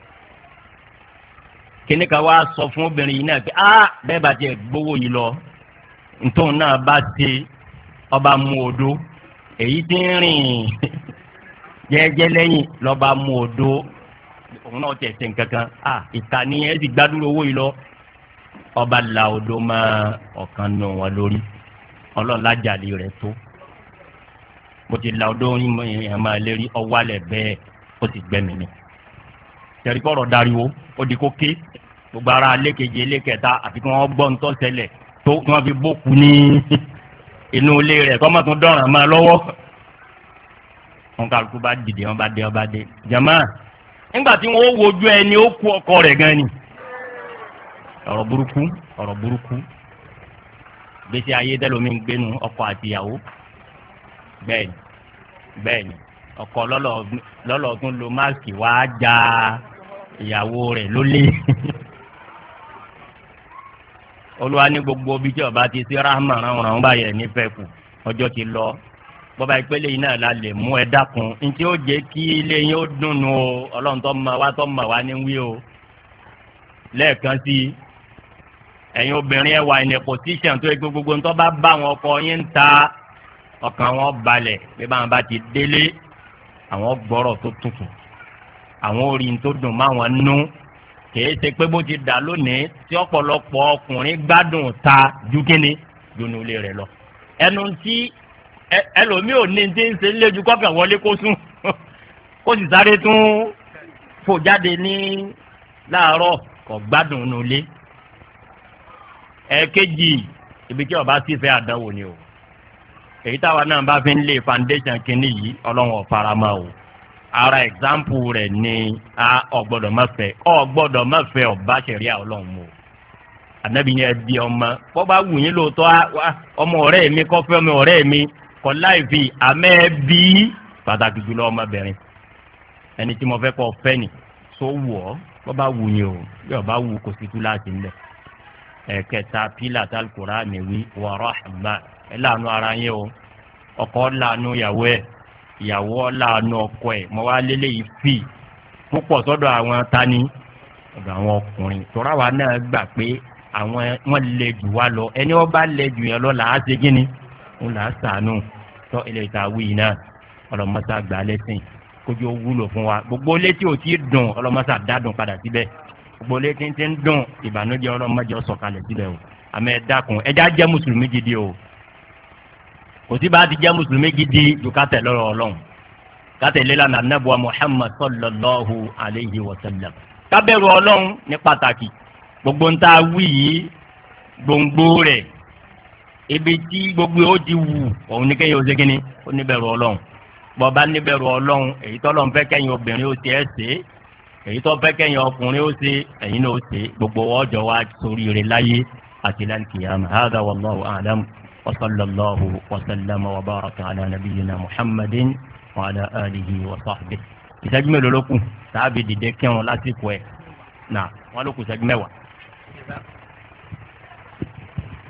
S1: kíní kan wá sọ fún obìnrin yìí náà pé bẹ́ẹ̀ bá tiẹ̀ gbowó yìí lọ nítorí náà bá ṣe ọba mú odó èyí tí ń rìn jẹ́jẹ́ lẹ́yìn lọ́ba mú odó òun náà tẹ̀ ṣe nǹkan kan ìkànnì ẹ̀ sì gbádùn owó yìí lọ ọba la odó mọ́ ọ̀kan nù wọn lórí ọlọ́ọ̀lájàlè rẹ̀ tó mo ti la odó yẹn máa lérí ọwálẹ̀ bẹ́ẹ̀ ó ti gbẹ́mí ni tẹ̀ríkọ́rọ̀ dariwo ó di kó ké gbogbo ara alékejì elékẹta àfi kí wọ́n gbọ́ ntọ́ ṣẹlẹ̀ tó kí wọ́n fi bókù ní inú ilé rẹ̀ kọ́ mọ̀ tún dọ̀ràn máa lọ́wọ́ wọn kálukú bá dìde wọn bá dé jama nígbà tí wọn ó wojú ẹni ó kú ọkọ rẹ̀ gan ni ọ̀rọ̀ burúkú gbèsè ayé tẹlomi ń gbénu ọkọ àtìyàwó bẹ́ẹ̀ni ọkọ lọlọ tún lo máàkì wá já ìyàwó rẹ̀ lólè olúwa ní gbogbo bí tí ọba ti sí rahman ràn báyẹ nífẹ̀ẹ́ kù ọjọ́ ti lọ bọ́ba ìpele yìí náà la lè mú ẹ dákun ntí ó jẹ́ kí ilé yín ó dùnnú o ọlọ́run tó mọ̀ wá ní wí o lẹ́ẹ̀kan sí i ẹ̀yin obìnrin ẹ̀ wà ní position tó yẹ kó gbogbo ntọ́ bá bá wọn ọkọ yín ń ta ọkàn wọn balẹ̀ bí báwọn bá ti délé àwọn gbọ́rọ̀ tó tutù àwọn orin tó dùn má wọn nú kìí ṣe pé bó ti dà lónìí tí ọ̀pọ̀lọpọ̀ ọkùnrin gbádùn ta ju kíni dunu ilé rẹ̀ lọ ẹnu tí ẹlòmíì ò ní ti ń ṣe léjú kọ́kàn wọlé kó sùn kó sì sáré tún fò jáde ní láàárọ̀ kò gbádùn nulẹ̀ ẹ̀ẹ̀kejì ibi tí ọba sì fẹ́ àdánwò ni o èyí táwa náà bá fi ń lé foundation kínní yìí ọlọ́run ọ̀farama o ara example rẹ̀ ni ọ̀gbọ́dọ̀ mọ̀fẹ́ ọba ṣẹ̀ríà ọlọ́run mu ànábi yẹn di ọmọ bọ́ bá wù yín lóòótọ́ ọmọ ọ̀rẹ́ mi kọ́ fẹ́ ọmọ ọ̀rẹ́ mi kọ́ láìfi àmẹ́ bí pàtàkì jùlọ ọmọbìnrin ẹni tí mo fẹ́ kọ́ fẹ́ ni so wù ọ́ bọ́ bá wù yín o bí ọba wù kò sí tú láti ńlẹ̀ ẹ̀kẹta pílà tálkùrá mi wí wa rahma ẹ láàánú ara yín o ọkọ láàánú ìyàwó láàánú ọkọ ẹ̀ mọ wá lélẹ̀ yìí fì púpọ̀ sọ́dọ̀ àwọn tani ọ̀dọ̀ àwọn ọkùnrin tọ́ra wa náà gbà pé àwọn wọn lè jù wá lọ ẹni wọn bá lè jù yẹn lọ là á ṣe kíni ń là á sànù tọ́ ilé ìtàwé yìí náà ọlọ́mọṣà gbà lẹ́sìn kójú ó wúlò fún wa gbogbo létí ò tí ì dùn ọlọ́mọṣà dádùn padà síbẹ̀ gbogbo létí ti ń dùn ìbànújẹ́ ọlọ́mọdé ọ̀sọ̀kalẹ̀ síbẹ̀ o àmọ́ ẹ dákun ẹ já jẹ́ mùsùlùmí gidi o kò sí bá ti jẹ́ mùsùlùmí gidi ju ká tẹ̀lé ọ̀rọ̀ ọlọ́run ká tẹ̀lé lánàá nàbùwà Muhammad sallallahu alayhi wa sallam ká bẹ̀rù ọlọ́run ní pàtàkì gbogbo ń tá a wí yìí gbòǹgbò rẹ̀ ibi tí gbogbo ó ti wù òun ní kéèyàn ó ṣe kínní ó níbẹ̀rù ọlọ́run bọ́ba níbẹ̀rù ọlọ́run èyí tọ́lọ́ ń fẹ́ kẹ́yìn obìnrin ó ṣe é ṣe èyí tó fẹ́ kẹ́yìn ọkùnrin ó ṣe ẹ̀yin náà ó ṣe gbogbo ọjọ́ wa sórí rẹ̀ láyé àti lálùkìyàmà hādhā wallāhu a'lam wa sallallahu wa sallama wa baraka ala nabiyyina Muhammadin wa ala alihi wa sahbihi. ìṣẹ́jú mélòó ló kù tàbí dìde kírun lásìkò ẹ̀ náà wọ́n ló kù ìṣẹ́jú mẹ́wàá.